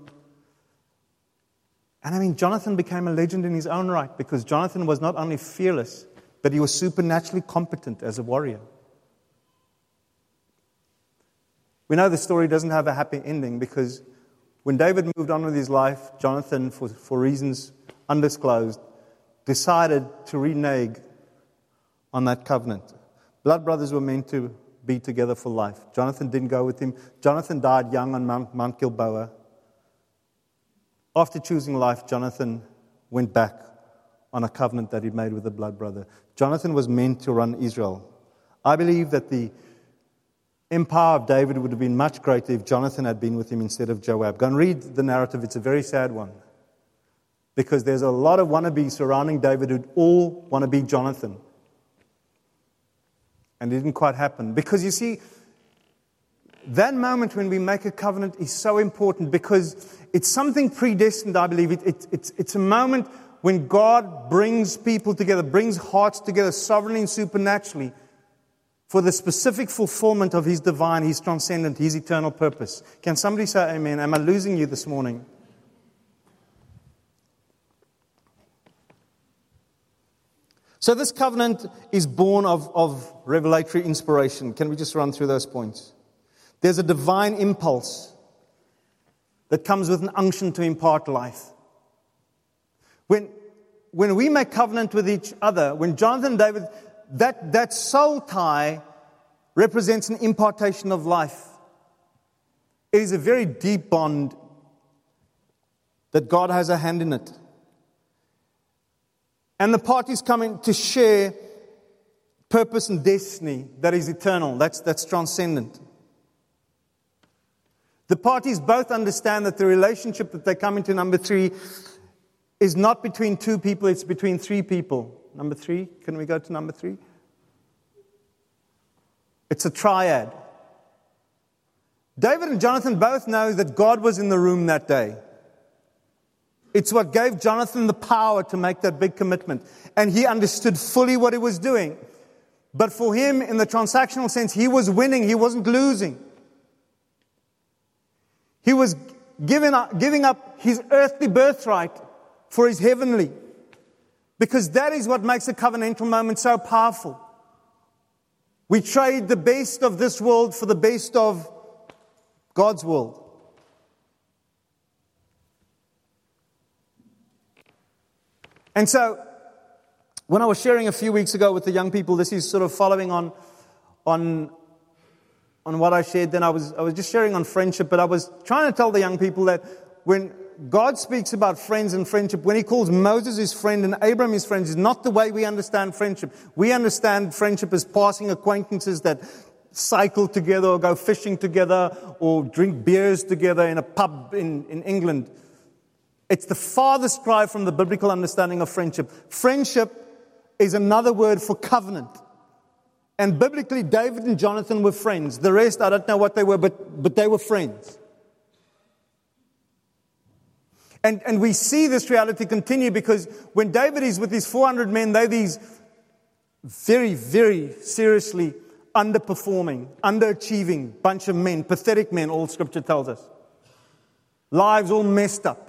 And I mean, Jonathan became a legend in his own right, because Jonathan was not only fearless, but he was supernaturally competent as a warrior. We know the story doesn't have a happy ending, because when David moved on with his life, Jonathan, for, for reasons undisclosed, decided to renege on that covenant. Blood brothers were meant to be together for life. Jonathan didn't go with him. Jonathan died young on Mount, Mount Gilboa. After choosing life, Jonathan went back on a covenant that he made with a blood brother. Jonathan was meant to run Israel. I believe that the empire of David would have been much greater if Jonathan had been with him instead of Joab. Go and read the narrative. It's a very sad one. Because there's a lot of wannabes surrounding David who all want to be Jonathan. And it didn't quite happen. Because you see, that moment when we make a covenant is so important, because it's something predestined, I believe. It, it, it's, it's a moment when God brings people together, brings hearts together sovereignly and supernaturally for the specific fulfillment of His divine, His transcendent, His eternal purpose. Can somebody say amen? Am I losing you this morning? So this covenant is born of, of revelatory inspiration. Can we just run through those points? There's a divine impulse that comes with an unction to impart life. When, when we make covenant with each other, when Jonathan and David, that, that soul tie represents an impartation of life. It is a very deep bond that God has a hand in it. And the parties come in to share purpose and destiny that is eternal. That's, that's transcendent. The parties both understand that the relationship that they come into, number three, is not between two people, it's between three people. Number three, can we go to number three? It's a triad. David and Jonathan both know that God was in the room that day. It's what gave Jonathan the power to make that big commitment. And he understood fully what he was doing. But for him, in the transactional sense, he was winning. He wasn't losing. He was giving up, giving up his earthly birthright for his heavenly. Because that is what makes a covenantal moment so powerful. We trade the best of this world for the best of God's world. And so, when I was sharing a few weeks ago with the young people, this is sort of following on, on, on what I shared then. I was, I was just sharing on friendship, but I was trying to tell the young people that when God speaks about friends and friendship, when He calls Moses his friend and Abraham his friend, is not the way we understand friendship. We understand friendship as passing acquaintances that cycle together or go fishing together or drink beers together in a pub in, in England. It's the farthest cry from the biblical understanding of friendship. Friendship is another word for covenant. And biblically, David and Jonathan were friends. The rest, I don't know what they were, but, but they were friends. And, and we see this reality continue because when David is with his four hundred men, they're these very, very seriously underperforming, underachieving bunch of men, pathetic men, all Scripture tells us. Lives all messed up.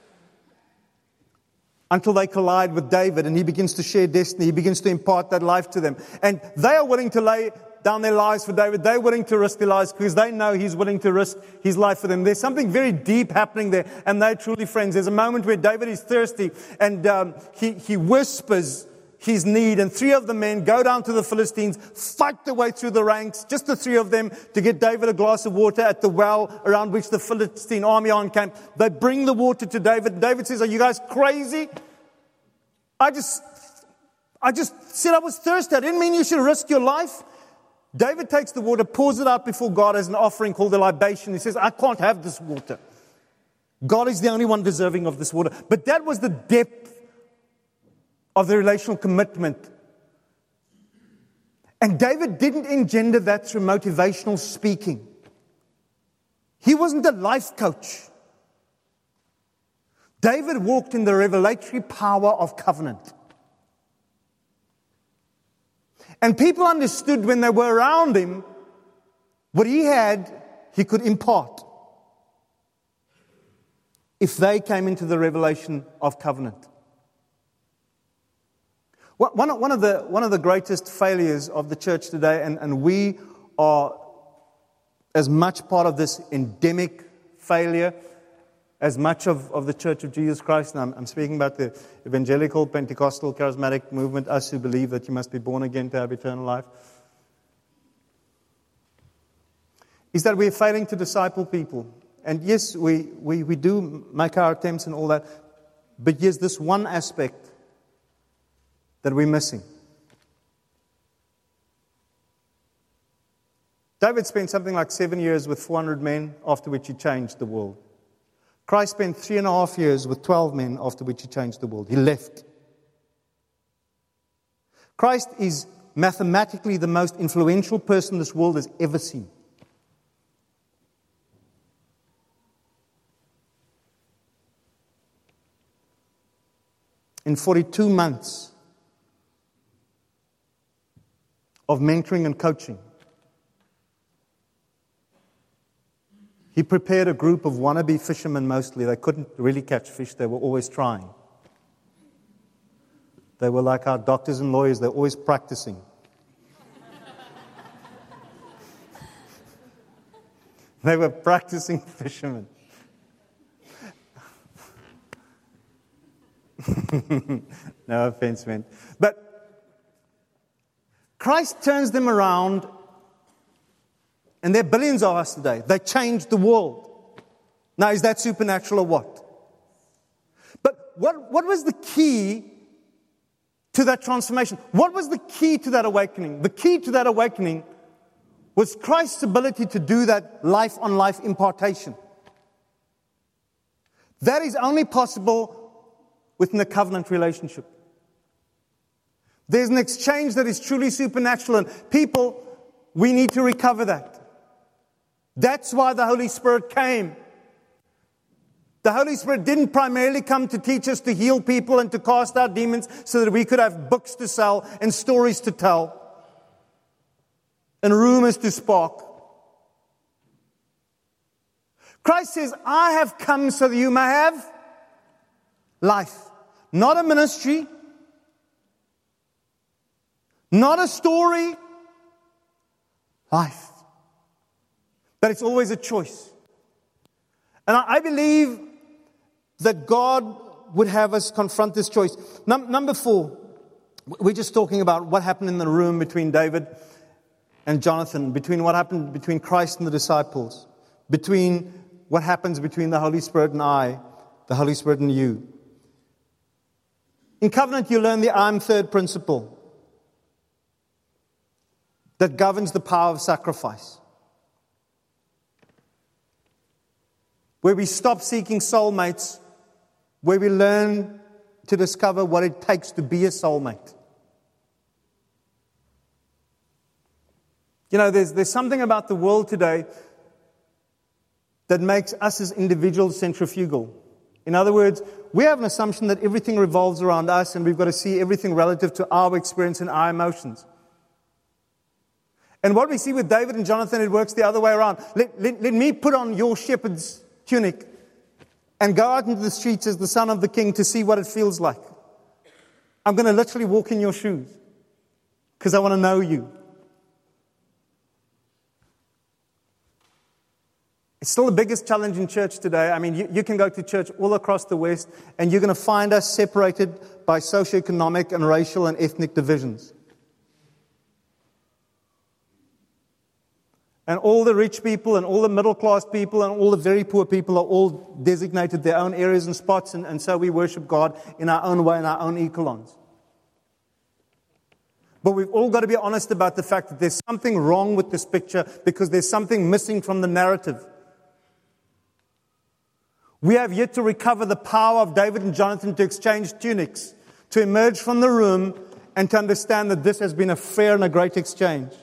Until they collide with David and he begins to share destiny. He begins to impart that life to them. And they are willing to lay down their lives for David. They're willing to risk their lives because they know he's willing to risk his life for them. There's something very deep happening there, and they're truly friends. There's a moment where David is thirsty and um, he, he whispers his need, and three of the men go down to the Philistines, fight their way through the ranks, just the three of them, to get David a glass of water at the well around which the Philistine army are encamped. They bring the water to David. David says, "Are you guys crazy? I just, I just said I was thirsty. I didn't mean you should risk your life. David takes the water, pours it out before God as an offering called a libation. He says, I can't have this water. God is the only one deserving of this water. But that was the depth of the relational commitment. And David didn't engender that through motivational speaking. He wasn't a life coach. David walked in the revelatory power of covenant. And people understood when they were around him, what he had, he could impart. If they came into the revelation of covenant. One of, one of, the, one of the greatest failures of the church today, and, and we are as much part of this endemic failure as much of, of the Church of Jesus Christ, and I'm, I'm speaking about the evangelical, Pentecostal, charismatic movement, us who believe that you must be born again to have eternal life, is that we're failing to disciple people. And yes, we, we, we do make our attempts and all that, but yes, this one aspect that we're missing. David spent something like seven years with four hundred men, after which he changed the world. Christ spent three and a half years with twelve men, after which he changed the world. He left. Christ is mathematically the most influential person this world has ever seen. In forty-two months of mentoring and coaching, he prepared a group of wannabe fishermen mostly. They couldn't really catch fish. They were always trying. They were like our doctors and lawyers. They're always practicing. They were practicing fishermen. No offense, man. But Christ turns them around, and there are billions of us today. They changed the world. Now, is that supernatural or what? But what, what was the key to that transformation? What was the key to that awakening? The key to that awakening was Christ's ability to do that life-on-life impartation. That is only possible within a covenant relationship. There's an exchange that is truly supernatural, and people, we need to recover that. That's why the Holy Spirit came. The Holy Spirit didn't primarily come to teach us to heal people and to cast out demons so that we could have books to sell and stories to tell and rumors to spark. Christ says, I have come so that you may have life. Not a ministry, not a story, life. But it's always a choice. And I believe that God would have us confront this choice. Num- number four, we're just talking about what happened in the room between David and Jonathan, between what happened between Christ and the disciples, between what happens between the Holy Spirit and I, the Holy Spirit and you. In covenant, you learn the I'm third principle that governs the power of sacrifice. Where we stop seeking soulmates, where we learn to discover what it takes to be a soulmate. You know, there's, there's something about the world today that makes us as individuals centrifugal. In other words, we have an assumption that everything revolves around us and we've got to see everything relative to our experience and our emotions. And what we see with David and Jonathan, it works the other way around. Let, let, let me put on your shepherd's tunic and go out into the streets as the son of the king to see what it feels like. I'm going to literally walk in your shoes because I want to know you. It's still the biggest challenge in church today. I mean, you, you can go to church all across the West and you're going to find us separated by socioeconomic and racial and ethnic divisions. And all the rich people and all the middle-class people and all the very poor people are all designated their own areas and spots, and, and so we worship God in our own way, in our own echelons. But we've all got to be honest about the fact that there's something wrong with this picture because there's something missing from the narrative. We have yet to recover the power of David and Jonathan to exchange tunics, to emerge from the room and to understand that this has been a fair and a great exchange.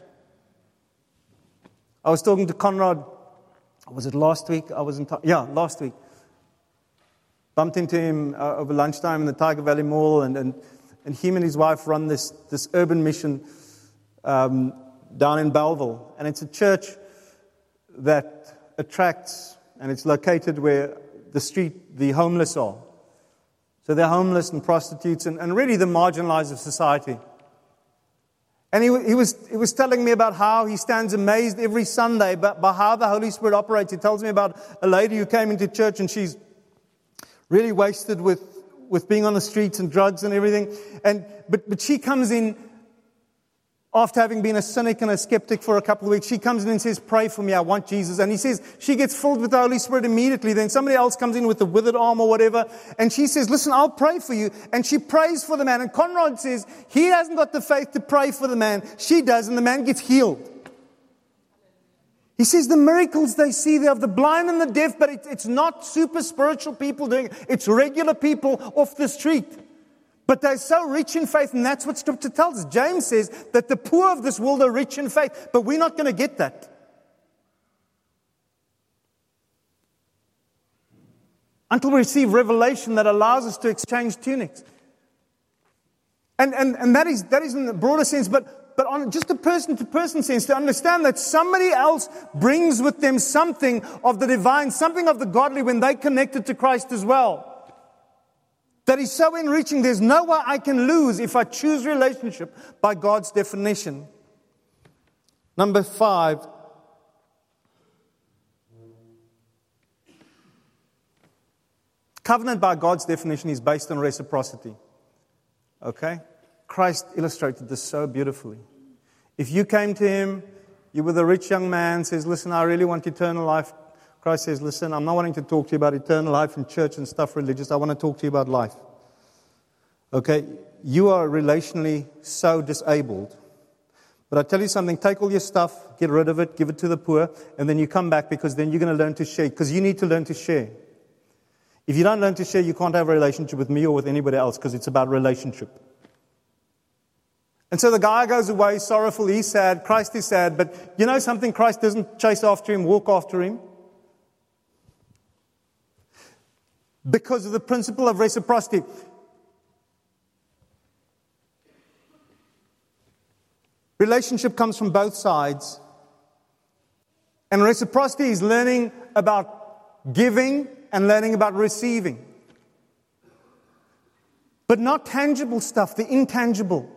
I was talking to Conrad, was it last week? I was in, yeah, last week. Bumped into him uh, over lunchtime in the Tiger Valley Mall, and, and, and him and his wife run this, this urban mission um, down in Belleville. And it's a church that attracts, and it's located where the street, the homeless are. So they're homeless and prostitutes and, and really the marginalized of society. And he, he was he was telling me about how he stands amazed every Sunday by, by how the Holy Spirit operates. He tells me about a lady who came into church and she's really wasted with, with being on the streets and drugs and everything. And but but she comes in after having been a cynic and a skeptic for a couple of weeks. She comes in and says, "Pray for me, I want Jesus." And he says, she gets filled with the Holy Spirit immediately. Then somebody else comes in with a withered arm or whatever. And she says, "Listen, I'll pray for you." And she prays for the man. And Conrad says, he hasn't got the faith to pray for the man. She does, and the man gets healed. He says the miracles they see, they're of the blind and the deaf, but it, it's not super spiritual people doing it. It's regular people off the street. But they're so rich in faith, and that's what Scripture tells us. James says that the poor of this world are rich in faith, but we're not going to get that until we receive revelation that allows us to exchange tunics. And and, and that is that is in the broader sense, but but on just a person-to-person sense, to understand that somebody else brings with them something of the divine, something of the godly when they connected to Christ as well. That is so enriching. There's no way I can lose if I choose relationship by God's definition. Number five. Covenant by God's definition is based on reciprocity. Okay? Christ illustrated this so beautifully. If you came to Him, you were the rich young man, says, "Listen, I really want eternal life." Christ says, "Listen, I'm not wanting to talk to you about eternal life and church and stuff religious. I want to talk to you about life." Okay, you are relationally so disabled. But I tell you something, take all your stuff, get rid of it, give it to the poor, and then you come back because then you're going to learn to share. Because you need to learn to share. If you don't learn to share, you can't have a relationship with me or with anybody else because it's about relationship. And so the guy goes away sorrowful, he's sad, Christ is sad, but you know something? Christ doesn't chase after him, walk after him. Because of the principle of reciprocity. Relationship comes from both sides. And reciprocity is learning about giving and learning about receiving. But not tangible stuff, the intangible.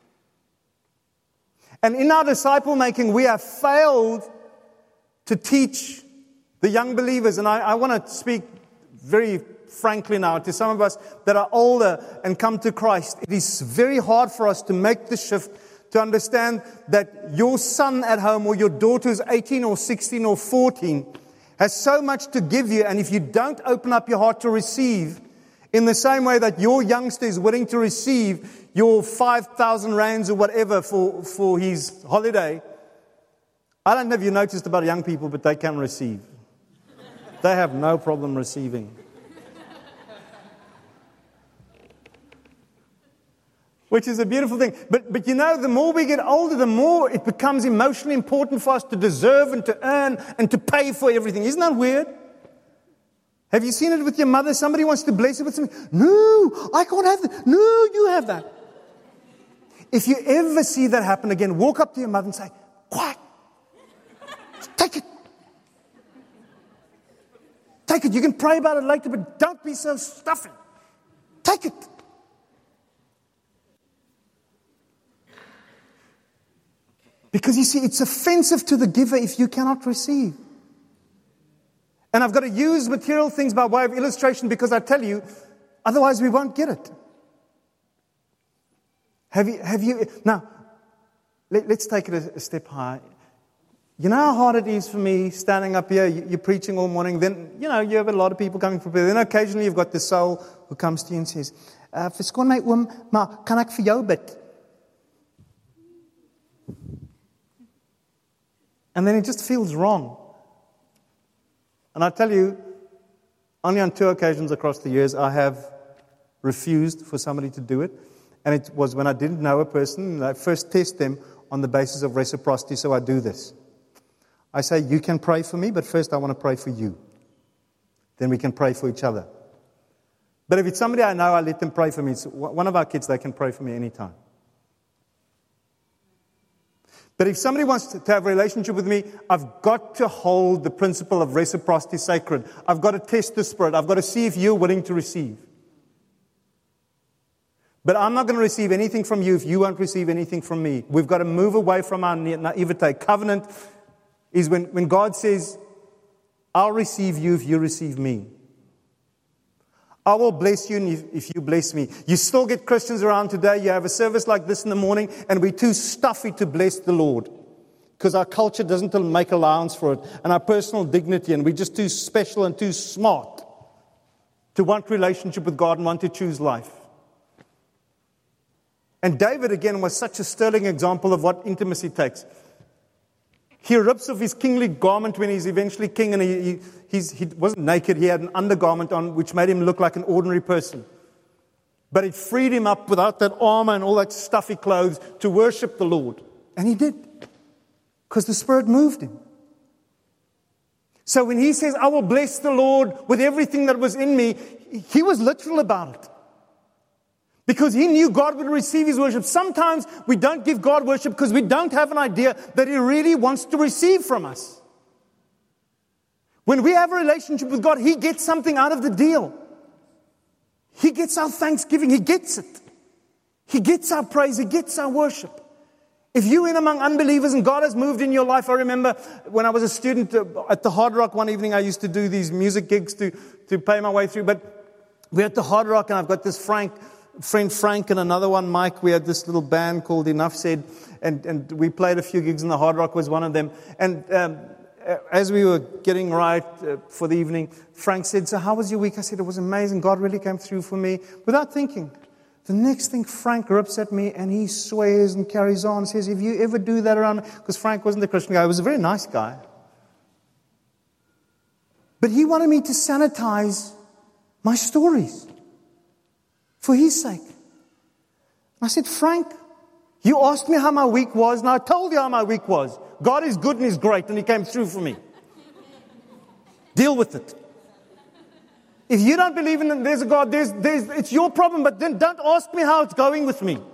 And in our disciple making, we have failed to teach the young believers. And I, I want to speak very frankly now to some of us that are older and come to Christ. It is very hard for us to make the shift to understand that your son at home or your daughter who's eighteen or sixteen or fourteen has so much to give you. And if you don't open up your heart to receive, in the same way that your youngster is willing to receive your five thousand rands or whatever for, for his holiday, I don't know if you noticed about young people, but they can receive. They have no problem receiving. Which is a beautiful thing. But but you know, the more we get older, the more it becomes emotionally important for us to deserve and to earn and to pay for everything. Isn't that weird? Have you seen it with your mother? Somebody wants to bless you with something. No, I can't have that. No, you have that. If you ever see that happen again, walk up to your mother and say, "Quiet. Take it. Take it. You can pray about it later, but don't be so stuffy. Take it." Because you see, it's offensive to the giver if you cannot receive. And I've got to use material things by way of illustration because I tell you, otherwise we won't get it. Have you, have you, now, let, let's take it a, a step higher. You know how hard it is for me standing up here, you, you're preaching all morning, then, you know, you have a lot of people coming for prayer. Then occasionally you've got the soul who comes to you and says, uh, "Verskoon my oom, maar kan ek vir jou bid?" And then it just feels wrong. And I tell you, only on two occasions across the years I have refused for somebody to do it. And it was when I didn't know a person, and I first test them on the basis of reciprocity, so I do this. I say, you can pray for me, but first I want to pray for you. Then we can pray for each other. But if it's somebody I know, I let them pray for me. It's one of our kids, they can pray for me anytime. But if somebody wants to have a relationship with me, I've got to hold the principle of reciprocity sacred. I've got to test the Spirit. I've got to see if you're willing to receive. But I'm not going to receive anything from you if you won't receive anything from me. We've got to move away from our naivete. Covenant is when, when God says, I'll receive you if you receive me. I will bless you if, if you bless me. You still get Christians around today. You have a service like this in the morning, and we're too stuffy to bless the Lord because our culture doesn't make allowance for it, and our personal dignity, and we're just too special and too smart to want relationship with God and want to choose life. And David, again, was such a sterling example of what intimacy takes. He rips off his kingly garment when he's eventually king, and he, he, he's, he wasn't naked. He had an undergarment on, which made him look like an ordinary person. But it freed him up without that armor and all that stuffy clothes to worship the Lord. And he did, because the Spirit moved him. So when he says, I will bless the Lord with everything that was in me, he was literal about it. Because he knew God would receive his worship. Sometimes we don't give God worship because we don't have an idea that he really wants to receive from us. When we have a relationship with God, he gets something out of the deal. He gets our thanksgiving. He gets it. He gets our praise. He gets our worship. If you're in among unbelievers and God has moved in your life, I remember when I was a student at the Hard Rock one evening, I used to do these music gigs to, to pay my way through. But we're at the Hard Rock, and I've got this Frank... friend Frank and another one, Mike. We had this little band called Enough Said, and, and we played a few gigs, and the Hard Rock was one of them. And um, as we were getting right uh, for the evening, Frank said, so how was your week? I said, it was amazing. God really came through for me. Without thinking, the next thing, Frank rips at me, and he swears and carries on, says, if you ever do that around, because Frank wasn't a Christian guy, he was a very nice guy. But he wanted me to sanitize my stories. For his sake. I said, Frank, you asked me how my week was, and I told you how my week was. God is good and he's great, and he came through for me. Deal with it. If you don't believe in it, there's a God, there's, there's, it's your problem, but then don't ask me how it's going with me.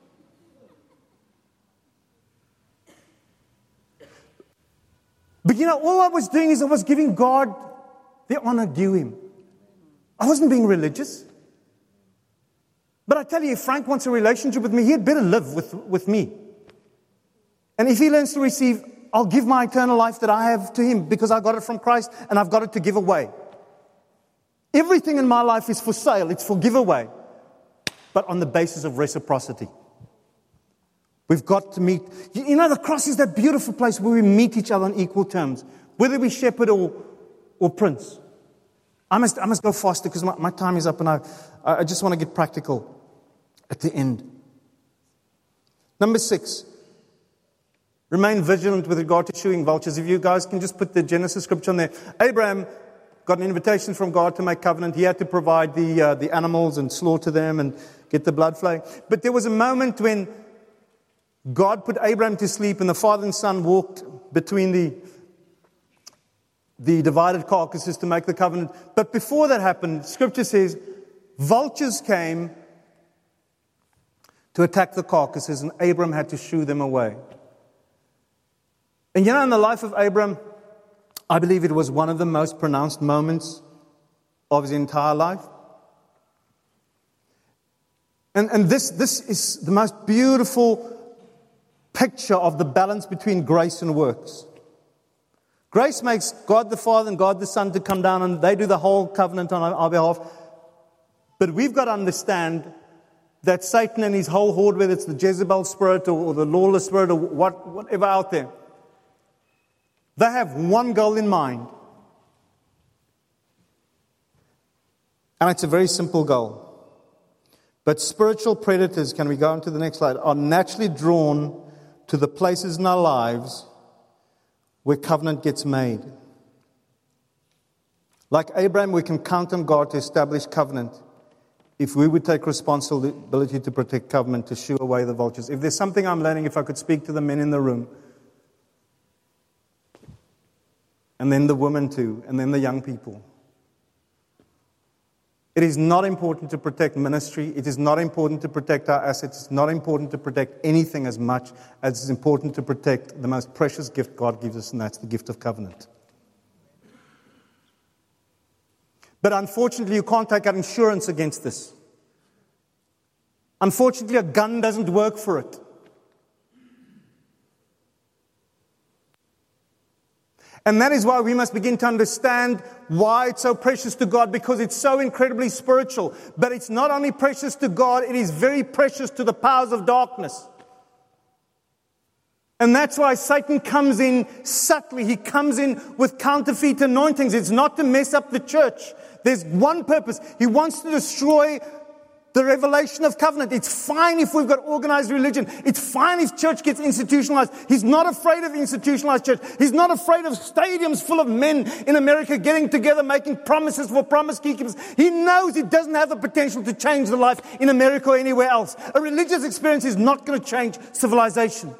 But you know, all I was doing is I was giving God the honor due him. I wasn't being religious. But I tell you, if Frank wants a relationship with me, he had better live with, with me. And if he learns to receive, I'll give my eternal life that I have to him because I got it from Christ and I've got it to give away. Everything in my life is for sale. It's for giveaway. But on the basis of reciprocity. We've got to meet. You know, the cross is that beautiful place where we meet each other on equal terms. Whether we shepherd or, or prince. I must, I must go faster because my, my time is up and I, I just want to get practical at the end. Number six. Remain vigilant with regard to shooing vultures. If you guys can just put the Genesis scripture on there. Abraham got an invitation from God to make covenant. He had to provide the, uh, the animals and slaughter them and get the blood flowing. But there was a moment when God put Abraham to sleep and the father and son walked between the the divided carcasses to make the covenant. But before that happened, Scripture says, vultures came to attack the carcasses and Abraham had to shoo them away. And you know, in the life of Abraham, I believe it was one of the most pronounced moments of his entire life. And, and this, this is the most beautiful picture of the balance between grace and works. Grace makes God the Father and God the Son to come down and they do the whole covenant on our behalf. But we've got to understand that Satan and his whole horde, whether it's the Jezebel spirit or, or the lawless spirit or what, whatever out there, they have one goal in mind. And it's a very simple goal. But spiritual predators, can we go on to the next slide, are naturally drawn to the places in our lives where covenant gets made. Like Abraham, we can count on God to establish covenant if we would take responsibility to protect covenant, to shoo away the vultures. If there's something I'm learning, if I could speak to the men in the room, and then the women too, and then the young people. It is not important to protect ministry. It is not important to protect our assets. It's not important to protect anything as much as it's important to protect the most precious gift God gives us, and that's the gift of covenant. But unfortunately, you can't take out insurance against this. Unfortunately, a gun doesn't work for it. And that is why we must begin to understand why it's so precious to God, because it's so incredibly spiritual. But it's not only precious to God, it is very precious to the powers of darkness. And that's why Satan comes in subtly. He comes in with counterfeit anointings. It's not to mess up the church. There's one purpose. He wants to destroy the revelation of covenant. It's fine if we've got organized religion. It's fine if church gets institutionalized. He's not afraid of institutionalized church. He's not afraid of stadiums full of men in America getting together, making promises for promise keepers. He knows it doesn't have the potential to change the life in America or anywhere else. A religious experience is not going to change civilization.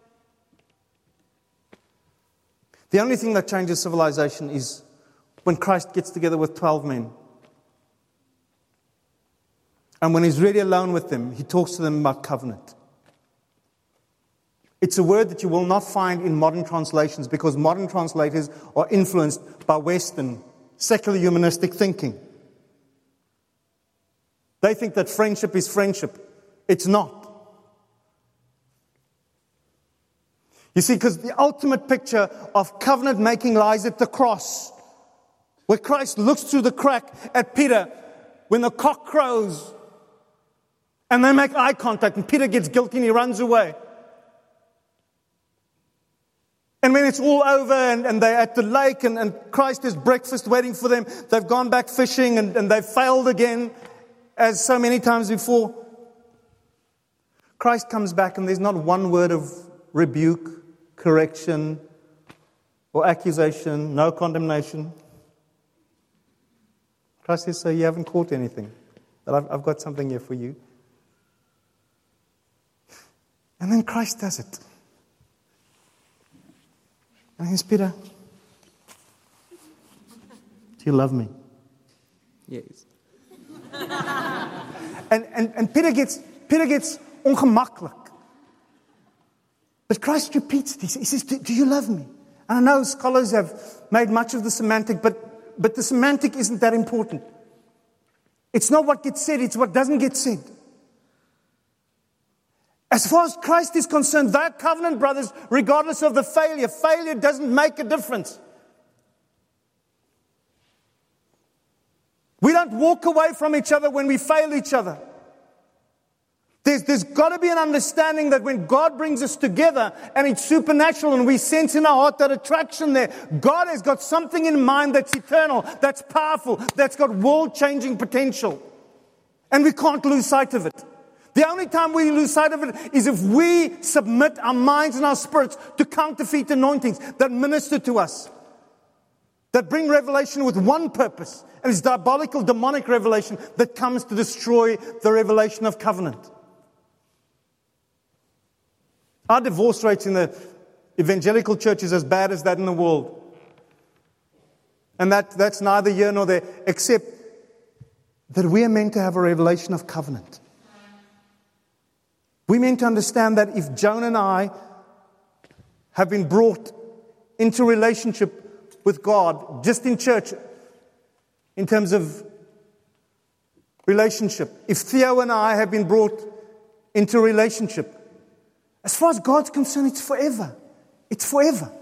The only thing that changes civilization is when Christ gets together with twelve men. And when he's really alone with them, he talks to them about covenant. It's a word that you will not find in modern translations, because modern translators are influenced by Western, secular humanistic thinking. They think that friendship is friendship. It's not. You see, because the ultimate picture of covenant making lies at the cross, where Christ looks through the crack at Peter when the cock crows, and they make eye contact, and Peter gets guilty and he runs away. And when it's all over and, and they're at the lake and, and Christ has breakfast waiting for them, they've gone back fishing and, and they've failed again, as so many times before. Christ comes back and there's not one word of rebuke, correction, or accusation, no condemnation. Christ says, so you haven't caught anything, but I've, I've got something here for you. And then Christ does it. And here's Peter. Do you love me? Yes. and, and, and Peter gets Peter gets ongemakkelijk. But Christ repeats it. He says, do, do you love me? And I know scholars have made much of the semantic, but, but the semantic isn't that important. It's not what gets said, it's what doesn't get said. As far as Christ is concerned, that covenant, brothers, regardless of the failure, failure doesn't make a difference. We don't walk away from each other when we fail each other. There's, there's got to be an understanding that when God brings us together and it's supernatural and we sense in our heart that attraction there, God has got something in mind that's eternal, that's powerful, that's got world-changing potential. And we can't lose sight of it. The only time we lose sight of it is if we submit our minds and our spirits to counterfeit anointings that minister to us, that bring revelation with one purpose, and it's diabolical, demonic revelation that comes to destroy the revelation of covenant. Our divorce rates in the evangelical church is as bad as that in the world. And that, that's neither here nor there, except that we are meant to have a revelation of covenant. We're meant to understand that if Joan and I have been brought into relationship with God, just in church, in terms of relationship, if Theo and I have been brought into relationship, as far as God's concerned, it's forever. It's forever.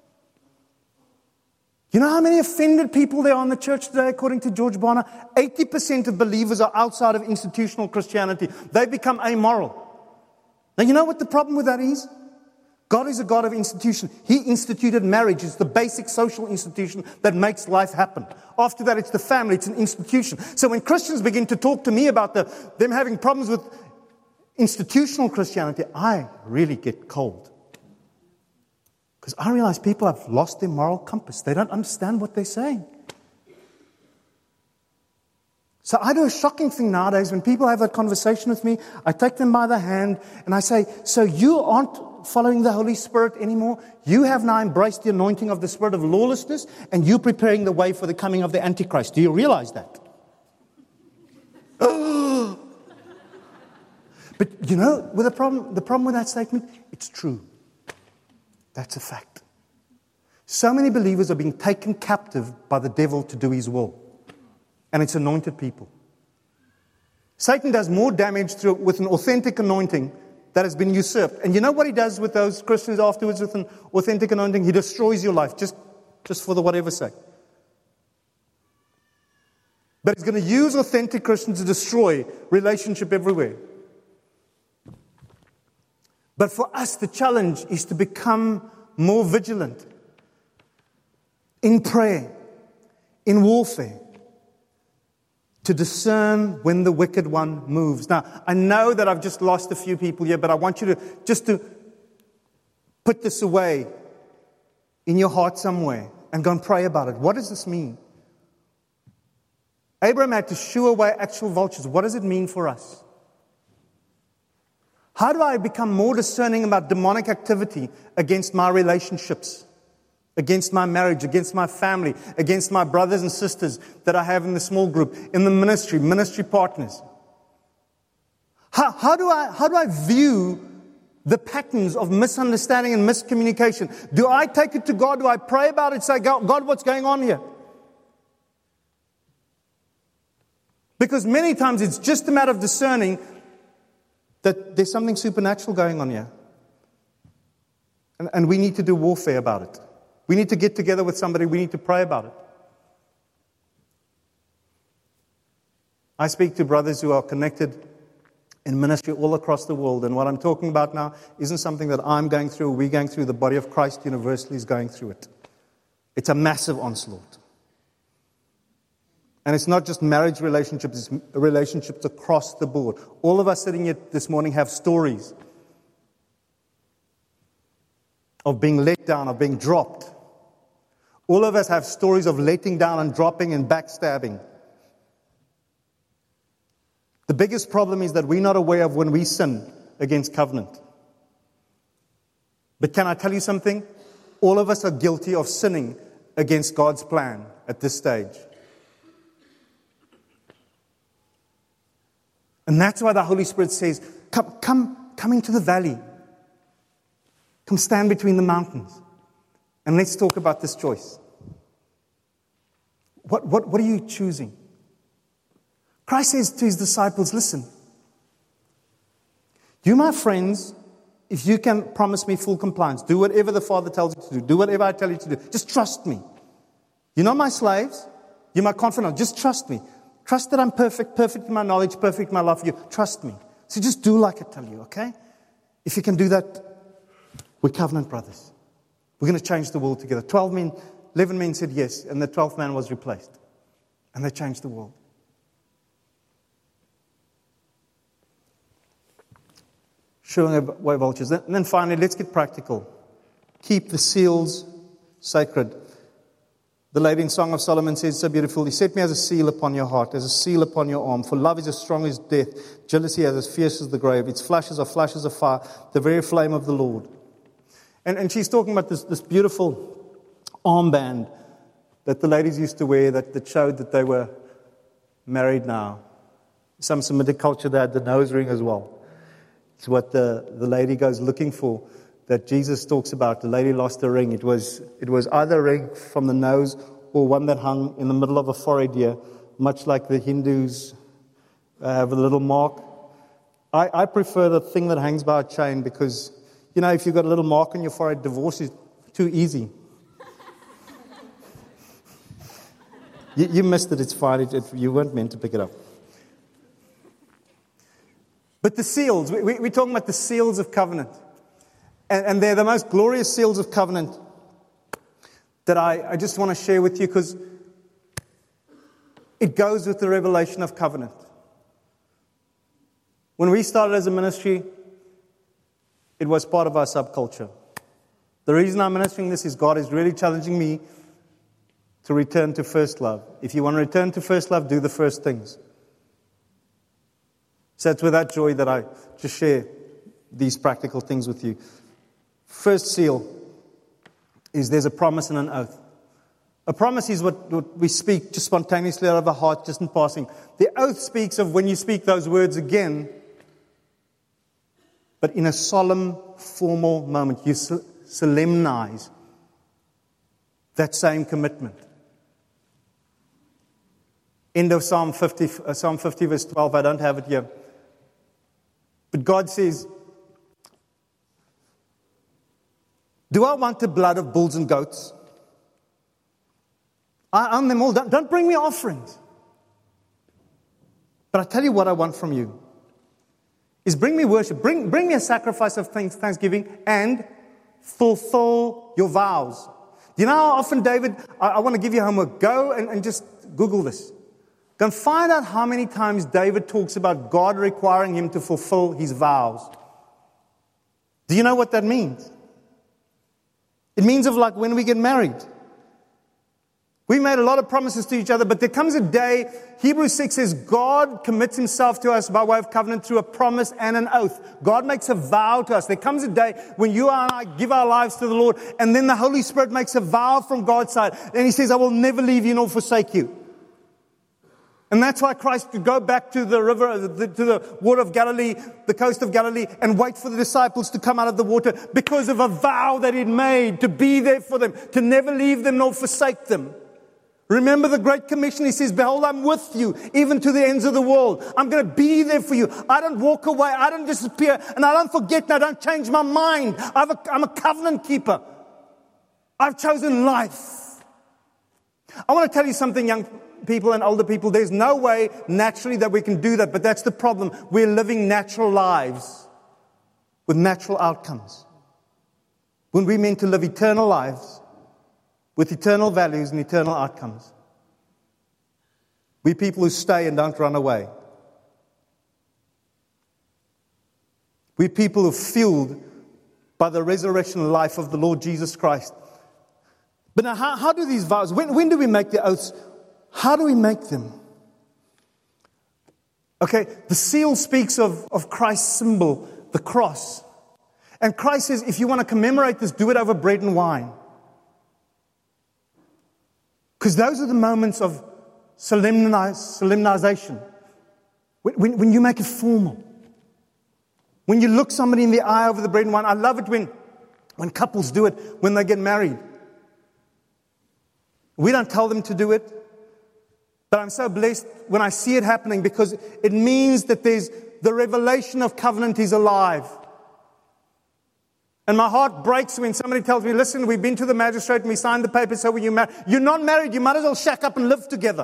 You know how many offended people there are in the church today, according to George Barna? eighty percent of believers are outside of institutional Christianity. They've become amoral. Now, you know what the problem with that is? God is a God of institution. He instituted marriage. It's the basic social institution that makes life happen. After that, it's the family. It's an institution. So when Christians begin to talk to me about the, them having problems with institutional Christianity, I really get cold. Because I realize people have lost their moral compass. They don't understand what they're saying. So I do a shocking thing nowadays. When people have a conversation with me, I take them by the hand and I say, so you aren't following the Holy Spirit anymore? You have now embraced the anointing of the spirit of lawlessness, and you're preparing the way for the coming of the Antichrist. Do you realize that? But you know, with the problem, the problem with that statement, it's true. That's a fact. So many believers are being taken captive by the devil to do his will. And it's anointed people. Satan does more damage through, with an authentic anointing that has been usurped. And you know what he does with those Christians afterwards with an authentic anointing? He destroys your life just, just for the whatever sake. But he's going to use authentic Christians to destroy relationship everywhere. But for us, the challenge is to become more vigilant in prayer, in warfare, to discern when the wicked one moves. Now, I know that I've just lost a few people here, but I want you to just to put this away in your heart somewhere and go and pray about it. What does this mean? Abraham had to shoo away actual vultures. What does it mean for us? How do I become more discerning about demonic activity against my relationships, against my marriage, against my family, against my brothers and sisters that I have in the small group, in the ministry, ministry partners? How, how do I, how do I view the patterns of misunderstanding and miscommunication? Do I take it to God? Do I pray about it? Say, God, God, what's going on here? Because many times it's just a matter of discerning that there's something supernatural going on here. And, and we need to do warfare about it. We need to get together with somebody. We need to pray about it. I speak to brothers who are connected in ministry all across the world. And what I'm talking about now isn't something that I'm going through or we're going through. The body of Christ universally is going through it. It's a massive onslaught. And it's not just marriage relationships, it's relationships across the board. All of us sitting here this morning have stories of being let down, of being dropped. All of us have stories of letting down and dropping and backstabbing. The biggest problem is that we're not aware of when we sin against covenant. But can I tell you something? All of us are guilty of sinning against God's plan at this stage. And that's why the Holy Spirit says, come, come, come into the valley. Come stand between the mountains. And let's talk about this choice. What, what, what are you choosing? Christ says to his disciples, listen, you, my friends, if you can promise me full compliance, do whatever the Father tells you to do, do whatever I tell you to do, just trust me. You're not my slaves, you're my confidant, just trust me. Trust that I'm perfect, perfect in my knowledge, perfect in my love for you. Trust me. So just do like I tell you, okay? If you can do that, we're covenant brothers. We're going to change the world together. Twelve men, eleven men said yes, and the twelfth man was replaced. And they changed the world. Showing away vultures. And then finally, let's get practical. Keep the seals sacred. The lady in Song of Solomon says so beautiful, he set me as a seal upon your heart, as a seal upon your arm. For love is as strong as death, jealousy is as fierce as the grave. Its flashes are flashes of fire, the very flame of the Lord. And, and she's talking about this, this beautiful armband that the ladies used to wear that, that showed that they were married now. Some Semitic culture, they had the nose ring as well. It's what the, the lady goes looking for, that Jesus talks about. The lady lost a ring. It was it was either a ring from the nose or one that hung in the middle of a forehead here, much like the Hindus have a little mark. I, I prefer the thing that hangs by a chain because, you know, if you've got a little mark on your forehead, divorce is too easy. you, you missed it. It's fine. It, it, you weren't meant to pick it up. But the seals, we, we, we're talking about the seals of covenant. And, and they're the most glorious seals of covenant that I, I just want to share with you because it goes with the revelation of covenant. When we started as a ministry, it was part of our subculture. The reason I'm ministering this is God is really challenging me to return to first love. If you want to return to first love, do the first things. So it's with that joy that I just share these practical things with you. First seal is there's a promise and an oath. A promise is what, what we speak just spontaneously out of our heart, just in passing. The oath speaks of when you speak those words again, but in a solemn, formal moment. You solemnize that same commitment. End of Psalm fifty, uh, Psalm fifty verse twelve. I don't have it here. But God says, do I want the blood of bulls and goats? I own them all. Don't, don't bring me offerings. But I tell you what I want from you is bring me worship. Bring, bring me a sacrifice of thanksgiving and fulfill your vows. Do you know how often David, I, I want to give you homework. Go and, and just Google this. Go and find out how many times David talks about God requiring him to fulfill his vows. Do you know what that means? It means of like when we get married. We made a lot of promises to each other, but there comes a day, Hebrews six says, God commits himself to us by way of covenant through a promise and an oath. God makes a vow to us. There comes a day when you and I give our lives to the Lord, and then the Holy Spirit makes a vow from God's side. And he says, I will never leave you nor forsake you. And that's why Christ could go back to the river, to the water of Galilee, the coast of Galilee, and wait for the disciples to come out of the water because of a vow that he'd made to be there for them, to never leave them nor forsake them. Remember the Great Commission. He says, behold, I'm with you, even to the ends of the world. I'm going to be there for you. I don't walk away. I don't disappear. And I don't forget and I don't change my mind. I'm a, I'm a covenant keeper. I've chosen life. I want to tell you something, young people and older people. There's no way naturally that we can do that. But that's the problem. We're living natural lives with natural outcomes. When we're meant to live eternal lives, with eternal values and eternal outcomes. We people who stay and don't run away. We people who are fueled by the resurrection life of the Lord Jesus Christ. But now, how, how do these vows, when, when do we make the oaths? How do we make them? Okay, the seal speaks of, of Christ's symbol, the cross. And Christ says, if you want to commemorate this, do it over bread and wine. Because those are the moments of solemnize, solemnization. When, when, when you make it formal. When you look somebody in the eye over the bread and wine. I love it when, when couples do it when they get married. We don't tell them to do it. But I'm so blessed when I see it happening because it means that there's the revelation of covenant is alive. And my heart breaks when somebody tells me, listen, we've been to the magistrate and we signed the papers, so when you marry, you're not married, you might as well shack up and live together.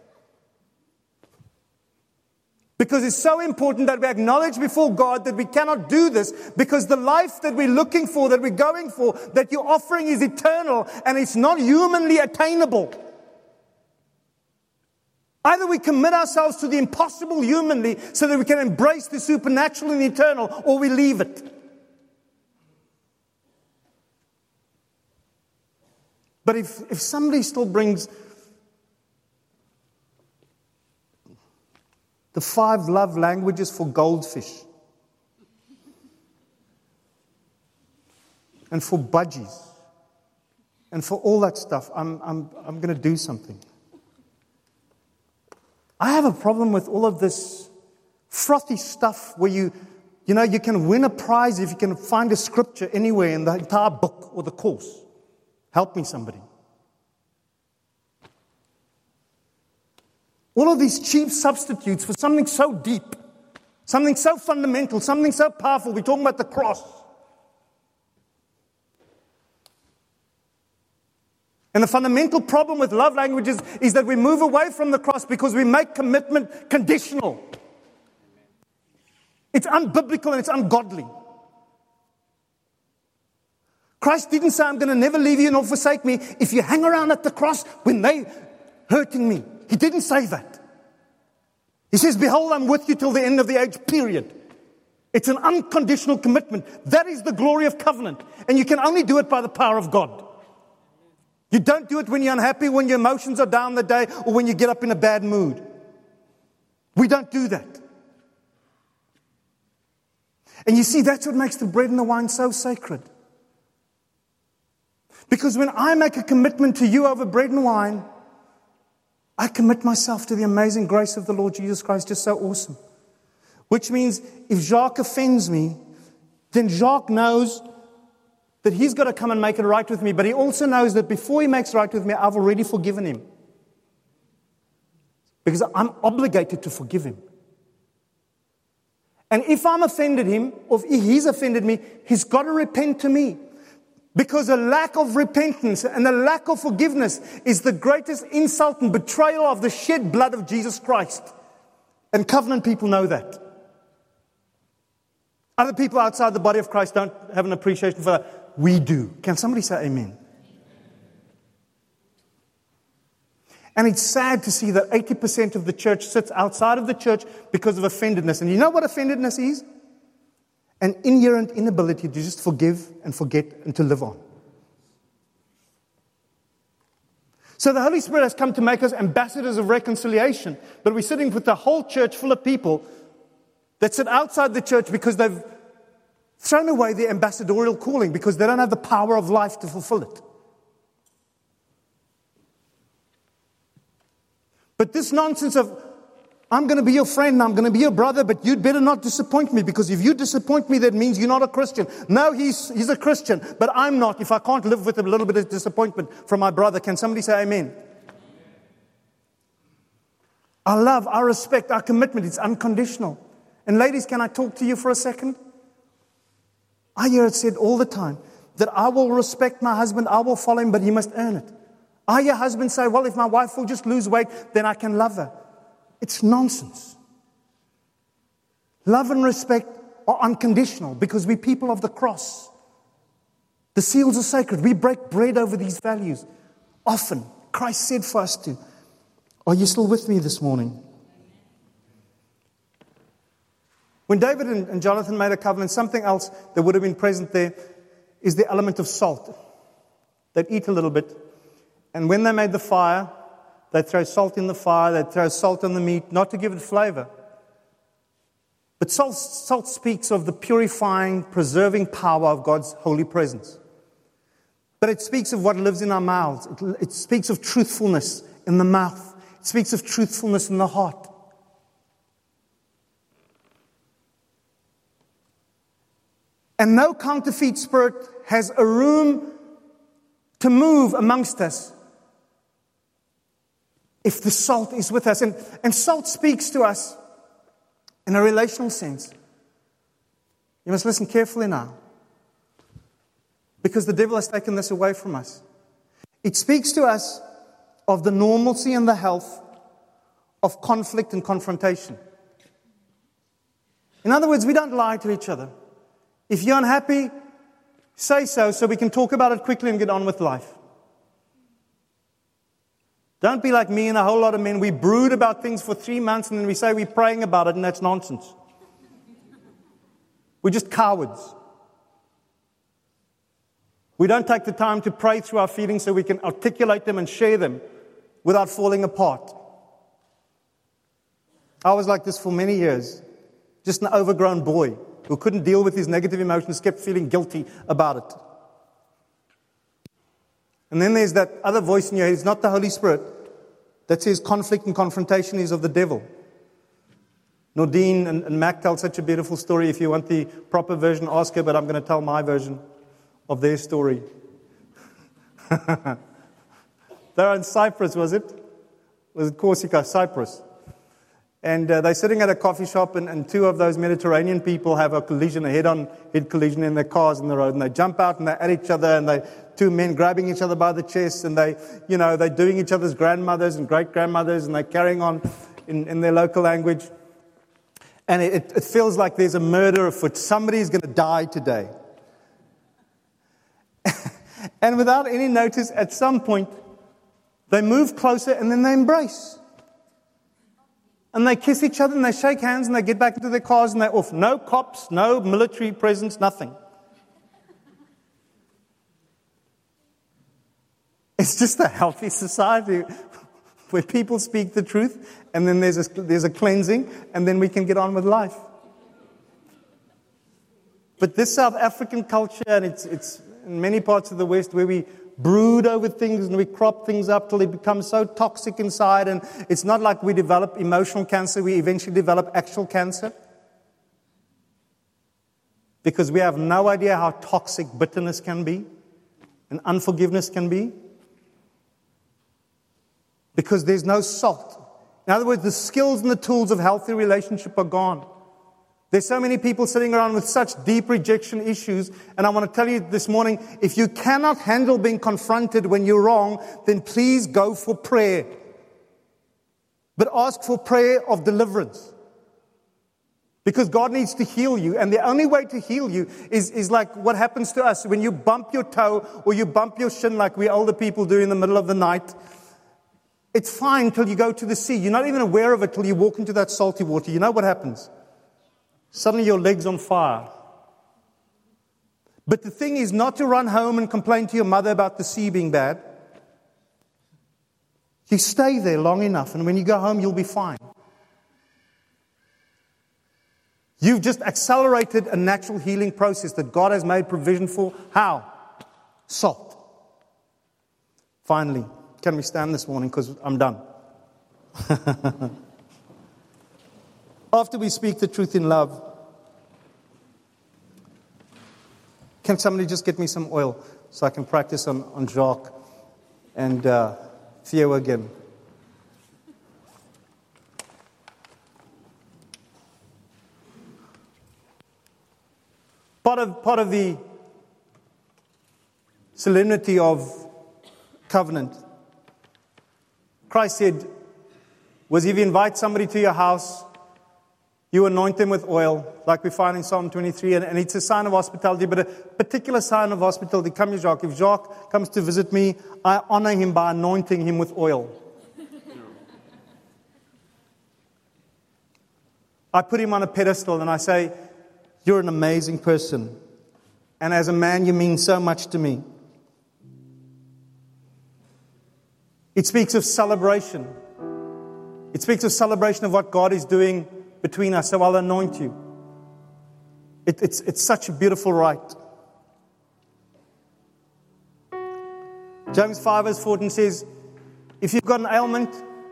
Because it's so important that we acknowledge before God that we cannot do this because the life that we're looking for, that we're going for, that you're offering is eternal and it's not humanly attainable. Either we commit ourselves to the impossible humanly so that we can embrace the supernatural and eternal, or we leave it. But if, if somebody still brings the five love languages for goldfish and for budgies and for all that stuff, I'm, I'm, I'm going to do something. I have a problem with all of this frothy stuff where you, you know, you can win a prize if you can find a scripture anywhere in the entire book or the course. Help me, somebody. All of these cheap substitutes for something so deep, something so fundamental, something so powerful. We're talking about the cross. And the fundamental problem with love languages is that we move away from the cross because we make commitment conditional. It's unbiblical and it's ungodly. Christ didn't say, I'm going to never leave you nor forsake me if you hang around at the cross when they're hurting me. He didn't say that. He says, behold, I'm with you till the end of the age, period. It's an unconditional commitment. That is the glory of covenant. And you can only do it by the power of God. You don't do it when you're unhappy, when your emotions are down the day, or when you get up in a bad mood. We don't do that. And you see, that's what makes the bread and the wine so sacred. Because when I make a commitment to you over bread and wine, I commit myself to the amazing grace of the Lord Jesus Christ, just so awesome. Which means if Jacques offends me, then Jacques knows that he's got to come and make it right with me. But he also knows that before he makes right with me, I've already forgiven him. Because I'm obligated to forgive him. And if I'm offended him, or if he's offended me, he's got to repent to me. Because a lack of repentance and a lack of forgiveness is the greatest insult and betrayal of the shed blood of Jesus Christ. And covenant people know that. Other people outside the body of Christ don't have an appreciation for that. We do. Can somebody say amen? And it's sad to see that eighty percent of the church sits outside of the church because of offendedness. And you know what offendedness is? An inherent inability to just forgive and forget and to live on. So the Holy Spirit has come to make us ambassadors of reconciliation. But we're sitting with a whole church full of people that sit outside the church because they've thrown away their ambassadorial calling because they don't have the power of life to fulfill it. But this nonsense of, I'm going to be your friend, I'm going to be your brother, but you'd better not disappoint me, because if you disappoint me, that means you're not a Christian. No, he's he's a Christian, but I'm not. If I can't live with a little bit of disappointment from my brother, can somebody say amen? Our love, our respect, our commitment, it's unconditional. And ladies, can I talk to you for a second? I hear it said all the time that I will respect my husband, I will follow him, but he must earn it. I hear husbands say, well, if my wife will just lose weight, then I can love her. It's nonsense. Love and respect are unconditional because we're people of the cross. The seals are sacred. We break bread over these values. Often, Christ said for us to. Are you still with me this morning? When David and, and Jonathan made a covenant, something else that would have been present there is the element of salt. They'd eat a little bit. And when they made the fire, they'd throw salt in the fire, they'd throw salt on the meat, not to give it flavor. But salt, salt speaks of the purifying, preserving power of God's holy presence. But it speaks of what lives in our mouths. It, it speaks of truthfulness in the mouth. It speaks of truthfulness in the heart. And no counterfeit spirit has a room to move amongst us if the salt is with us. And, and salt speaks to us in a relational sense. You must listen carefully now, because the devil has taken this away from us. It speaks to us of the normalcy and the health of conflict and confrontation. In other words, we don't lie to each other. If you're unhappy, say so, so we can talk about it quickly and get on with life. Don't be like me and a whole lot of men. We brood about things for three months and then we say we're praying about it, and that's nonsense. We're just cowards. We don't take the time to pray through our feelings so we can articulate them and share them without falling apart. I was like this for many years. Just an overgrown boy who couldn't deal with his negative emotions, kept feeling guilty about it. And then there's that other voice in your head. It's not the Holy Spirit that says conflict and confrontation is of the devil. Nordine and, and Mac tell such a beautiful story. If you want the proper version, ask her, but I'm going to tell my version of their story. They're in Cyprus, was it? Was it Corsica? Cyprus. And uh, they're sitting at a coffee shop, and, and two of those Mediterranean people have a collision, a head-on head collision in their cars in the road, and they jump out and they're at each other, and they two men grabbing each other by the chest, and they, you know, they're doing each other's grandmothers and great-grandmothers, and they're carrying on in, in their local language. And it, it feels like there's a murder afoot. Somebody's going to die today. And without any notice, at some point, they move closer and then they embrace. And they kiss each other and they shake hands and they get back into their cars and they're off. No cops, no military presence, nothing. It's just a healthy society where people speak the truth and then there's a, there's a cleansing and then we can get on with life. But this South African culture, and it's, it's in many parts of the West where we brood over things and we crop things up till they become so toxic inside, and it's not like we develop emotional cancer, we eventually develop actual cancer. Because we have no idea how toxic bitterness can be and unforgiveness can be. Because there's no salt. In other words, the skills and the tools of healthy relationship are gone. There's so many people sitting around with such deep rejection issues, and I want to tell you this morning, if you cannot handle being confronted when you're wrong, then please go for prayer. But ask for prayer of deliverance. Because God needs to heal you, and the only way to heal you is, is like what happens to us. When you bump your toe or you bump your shin like we older people do in the middle of the night, it's fine till you go to the sea. You're not even aware of it till you walk into that salty water. You know what happens? Suddenly your leg's on fire. But the thing is not to run home and complain to your mother about the sea being bad. You stay there long enough, and when you go home, you'll be fine. You've just accelerated a natural healing process that God has made provision for. How? Salt. Finally, can we stand this morning because I'm done? After we speak the truth in love, can somebody just get me some oil so I can practice on, on Jacques and uh, Theo again? Part of, part of the solemnity of covenant, Christ said, was if you invite somebody to your house, you anoint them with oil, like we find in Psalm twenty-three, and, and it's a sign of hospitality, but a particular sign of hospitality. Come here, Jacques. If Jacques comes to visit me, I honor him by anointing him with oil. I put him on a pedestal and I say, you're an amazing person. And as a man, you mean so much to me. It speaks of celebration. It speaks of celebration of what God is doing between us. So I'll anoint you. It, it's, it's such a beautiful rite. James five verse fourteen says, if you've got an ailment,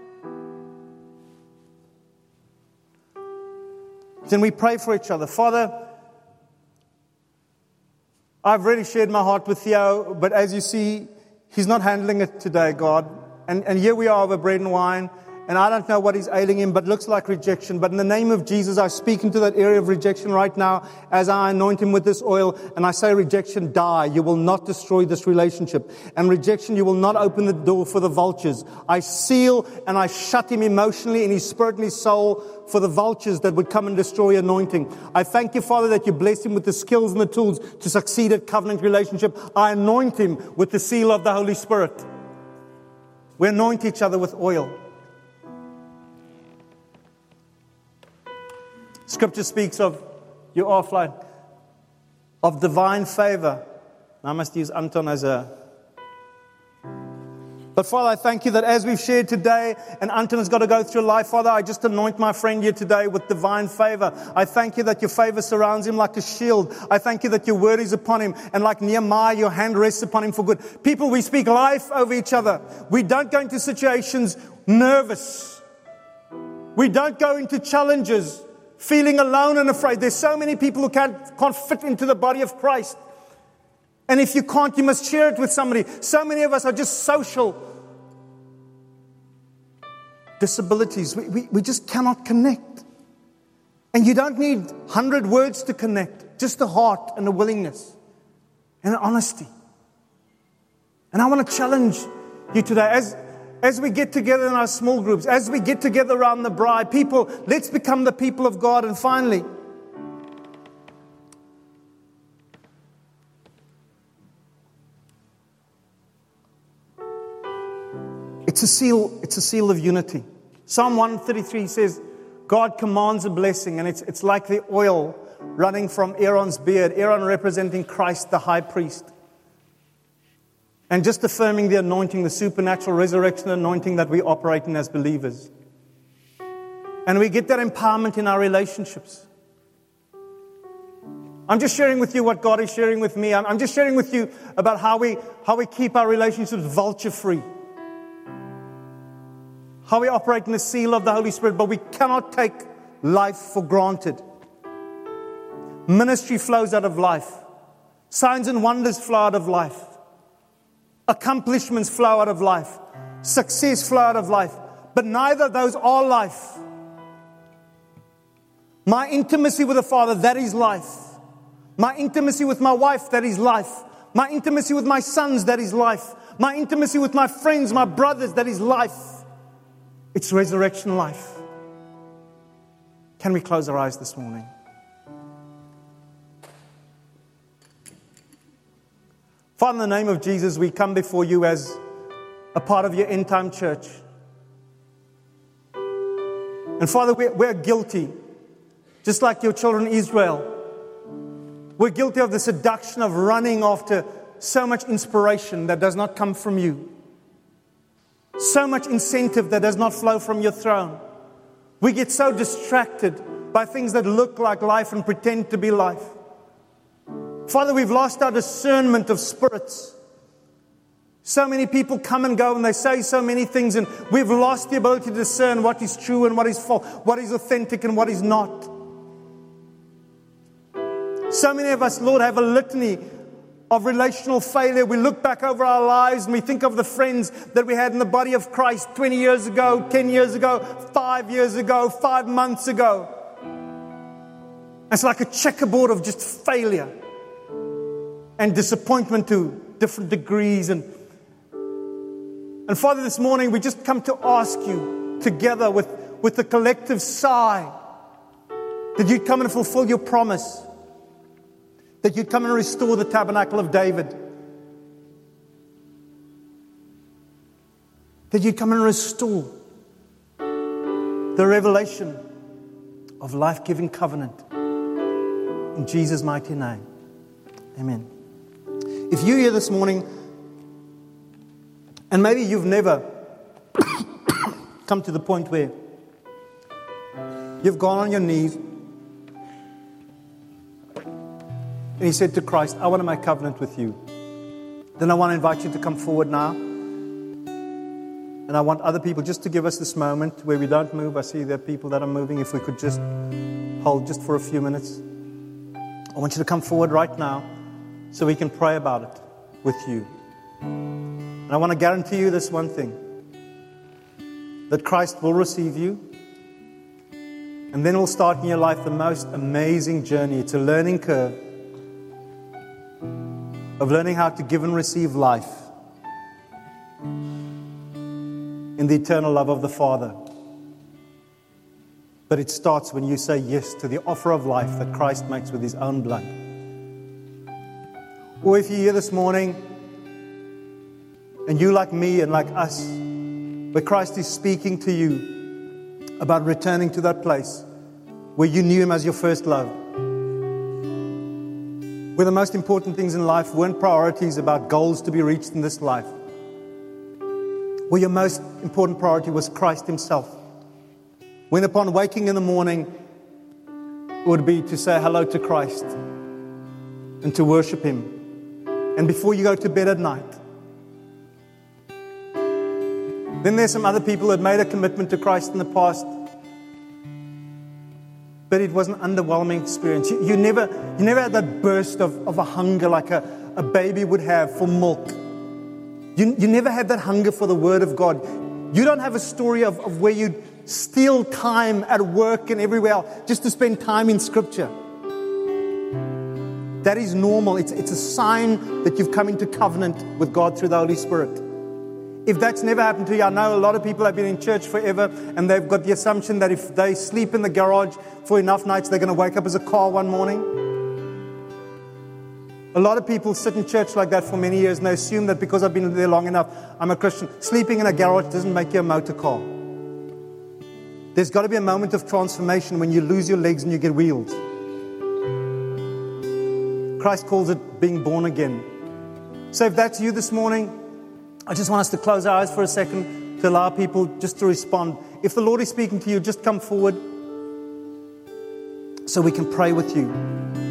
then we pray for each other. Father, I've really shared my heart with Theo, but as you see, he's not handling it today, God. And, and here we are over bread and wine, and I don't know what is ailing him, but it looks like rejection. But in the name of Jesus, I speak into that area of rejection right now as I anoint him with this oil, and I say, rejection, die. You will not destroy this relationship. And rejection, you will not open the door for the vultures. I seal and I shut him emotionally in his spirit and his soul for the vultures that would come and destroy anointing. I thank you, Father, that you bless him with the skills and the tools to succeed at covenant relationship. I anoint him with the seal of the Holy Spirit. We anoint each other with oil. Scripture speaks of, you offline, of divine favor. I must use Anton as a... But Father, I thank you that as we've shared today, and Anton has got to go through life, Father, I just anoint my friend here today with divine favor. I thank you that your favor surrounds him like a shield. I thank you that your word is upon him, and like Nehemiah, your hand rests upon him for good. People, we speak life over each other. We don't go into situations nervous. We don't go into challenges feeling alone and afraid. There's so many people who can't, can't fit into the body of Christ. And if you can't, you must share it with somebody. So many of us are just social disabilities. We, we, we just cannot connect. And you don't need a hundred words to connect. Just a heart and a willingness and an honesty. And I want to challenge you today. As, as we get together in our small groups, as we get together around the bride, people, let's become the people of God. And finally, It's a seal, it's a seal of unity. Psalm one thirty-three says, God commands a blessing, and it's, it's like the oil running from Aaron's beard, Aaron representing Christ, the high priest. And just affirming the anointing, the supernatural resurrection anointing that we operate in as believers. And we get that empowerment in our relationships. I'm just sharing with you what God is sharing with me. I'm, I'm just sharing with you about how we, how we keep our relationships vulture-free. How we operate in the seal of the Holy Spirit, but we cannot take life for granted. Ministry flows out of life. Signs and wonders flow out of life. Accomplishments flow out of life. Success flow out of life. But neither of those are life. My intimacy with the Father, that is life. My intimacy with my wife, that is life. My intimacy with my sons, that is life. My intimacy with my friends, my brothers, that is life. It's resurrection life. Can we close our eyes this morning? Father, in the name of Jesus, we come before you as a part of your end time church. And Father, we're, we're guilty, just like your children Israel. We're guilty of the seduction of running after so much inspiration that does not come from you. So much incentive that does not flow from your throne. We get so distracted by things that look like life and pretend to be life. Father, we've lost our discernment of spirits. So many people come and go and they say so many things, and we've lost the ability to discern what is true and what is false, what is authentic and what is not. So many of us, Lord, have a litany of relational failure. We look back over our lives and we think of the friends that we had in the body of Christ twenty years ago, ten years ago, five years ago, five months ago. It's like a checkerboard of just failure and disappointment to different degrees. And, and Father, this morning we just come to ask you together with, with the collective sigh that you'd come and fulfill your promise. That you'd come and restore the tabernacle of David. That you'd come and restore the revelation of life-giving covenant. In Jesus' mighty name. Amen. If you're here this morning, and maybe you've never come to the point where you've gone on your knees, and he said to Christ, I want to make covenant with you. Then I want to invite you to come forward now. And I want other people just to give us this moment where we don't move. I see there are people that are moving. If we could just hold just for a few minutes. I want you to come forward right now so we can pray about it with you. And I want to guarantee you this one thing. That Christ will receive you. And then will start in your life the most amazing journey. It's a learning curve of learning how to give and receive life in the eternal love of the Father. But it starts when you say yes to the offer of life that Christ makes with His own blood. Or if you're here this morning and you, like me and like us, where Christ is speaking to you about returning to that place where you knew Him as your first love, where the most important things in life weren't priorities about goals to be reached in this life. Where your most important priority was Christ Himself. When upon waking in the morning, it would be to say hello to Christ and to worship Him. And before you go to bed at night. Then there's some other people that made a commitment to Christ in the past, but it was an underwhelming experience. You, you never you never had that burst of, of a hunger like a, a baby would have for milk. You, you never had that hunger for the Word of God. You don't have a story of, of where you steal time at work and everywhere else just to spend time in Scripture. That is normal. It's, it's a sign that you've come into covenant with God through the Holy Spirit. If that's never happened to you, I know a lot of people have been in church forever and they've got the assumption that if they sleep in the garage for enough nights, they're going to wake up as a car one morning. A lot of people sit in church like that for many years and they assume that because I've been there long enough, I'm a Christian. Sleeping in a garage doesn't make you a motor car. There's got to be a moment of transformation when you lose your legs and you get wheels. Christ calls it being born again. So if that's you this morning, I just want us to close our eyes for a second to allow people just to respond. If the Lord is speaking to you, just come forward so we can pray with you.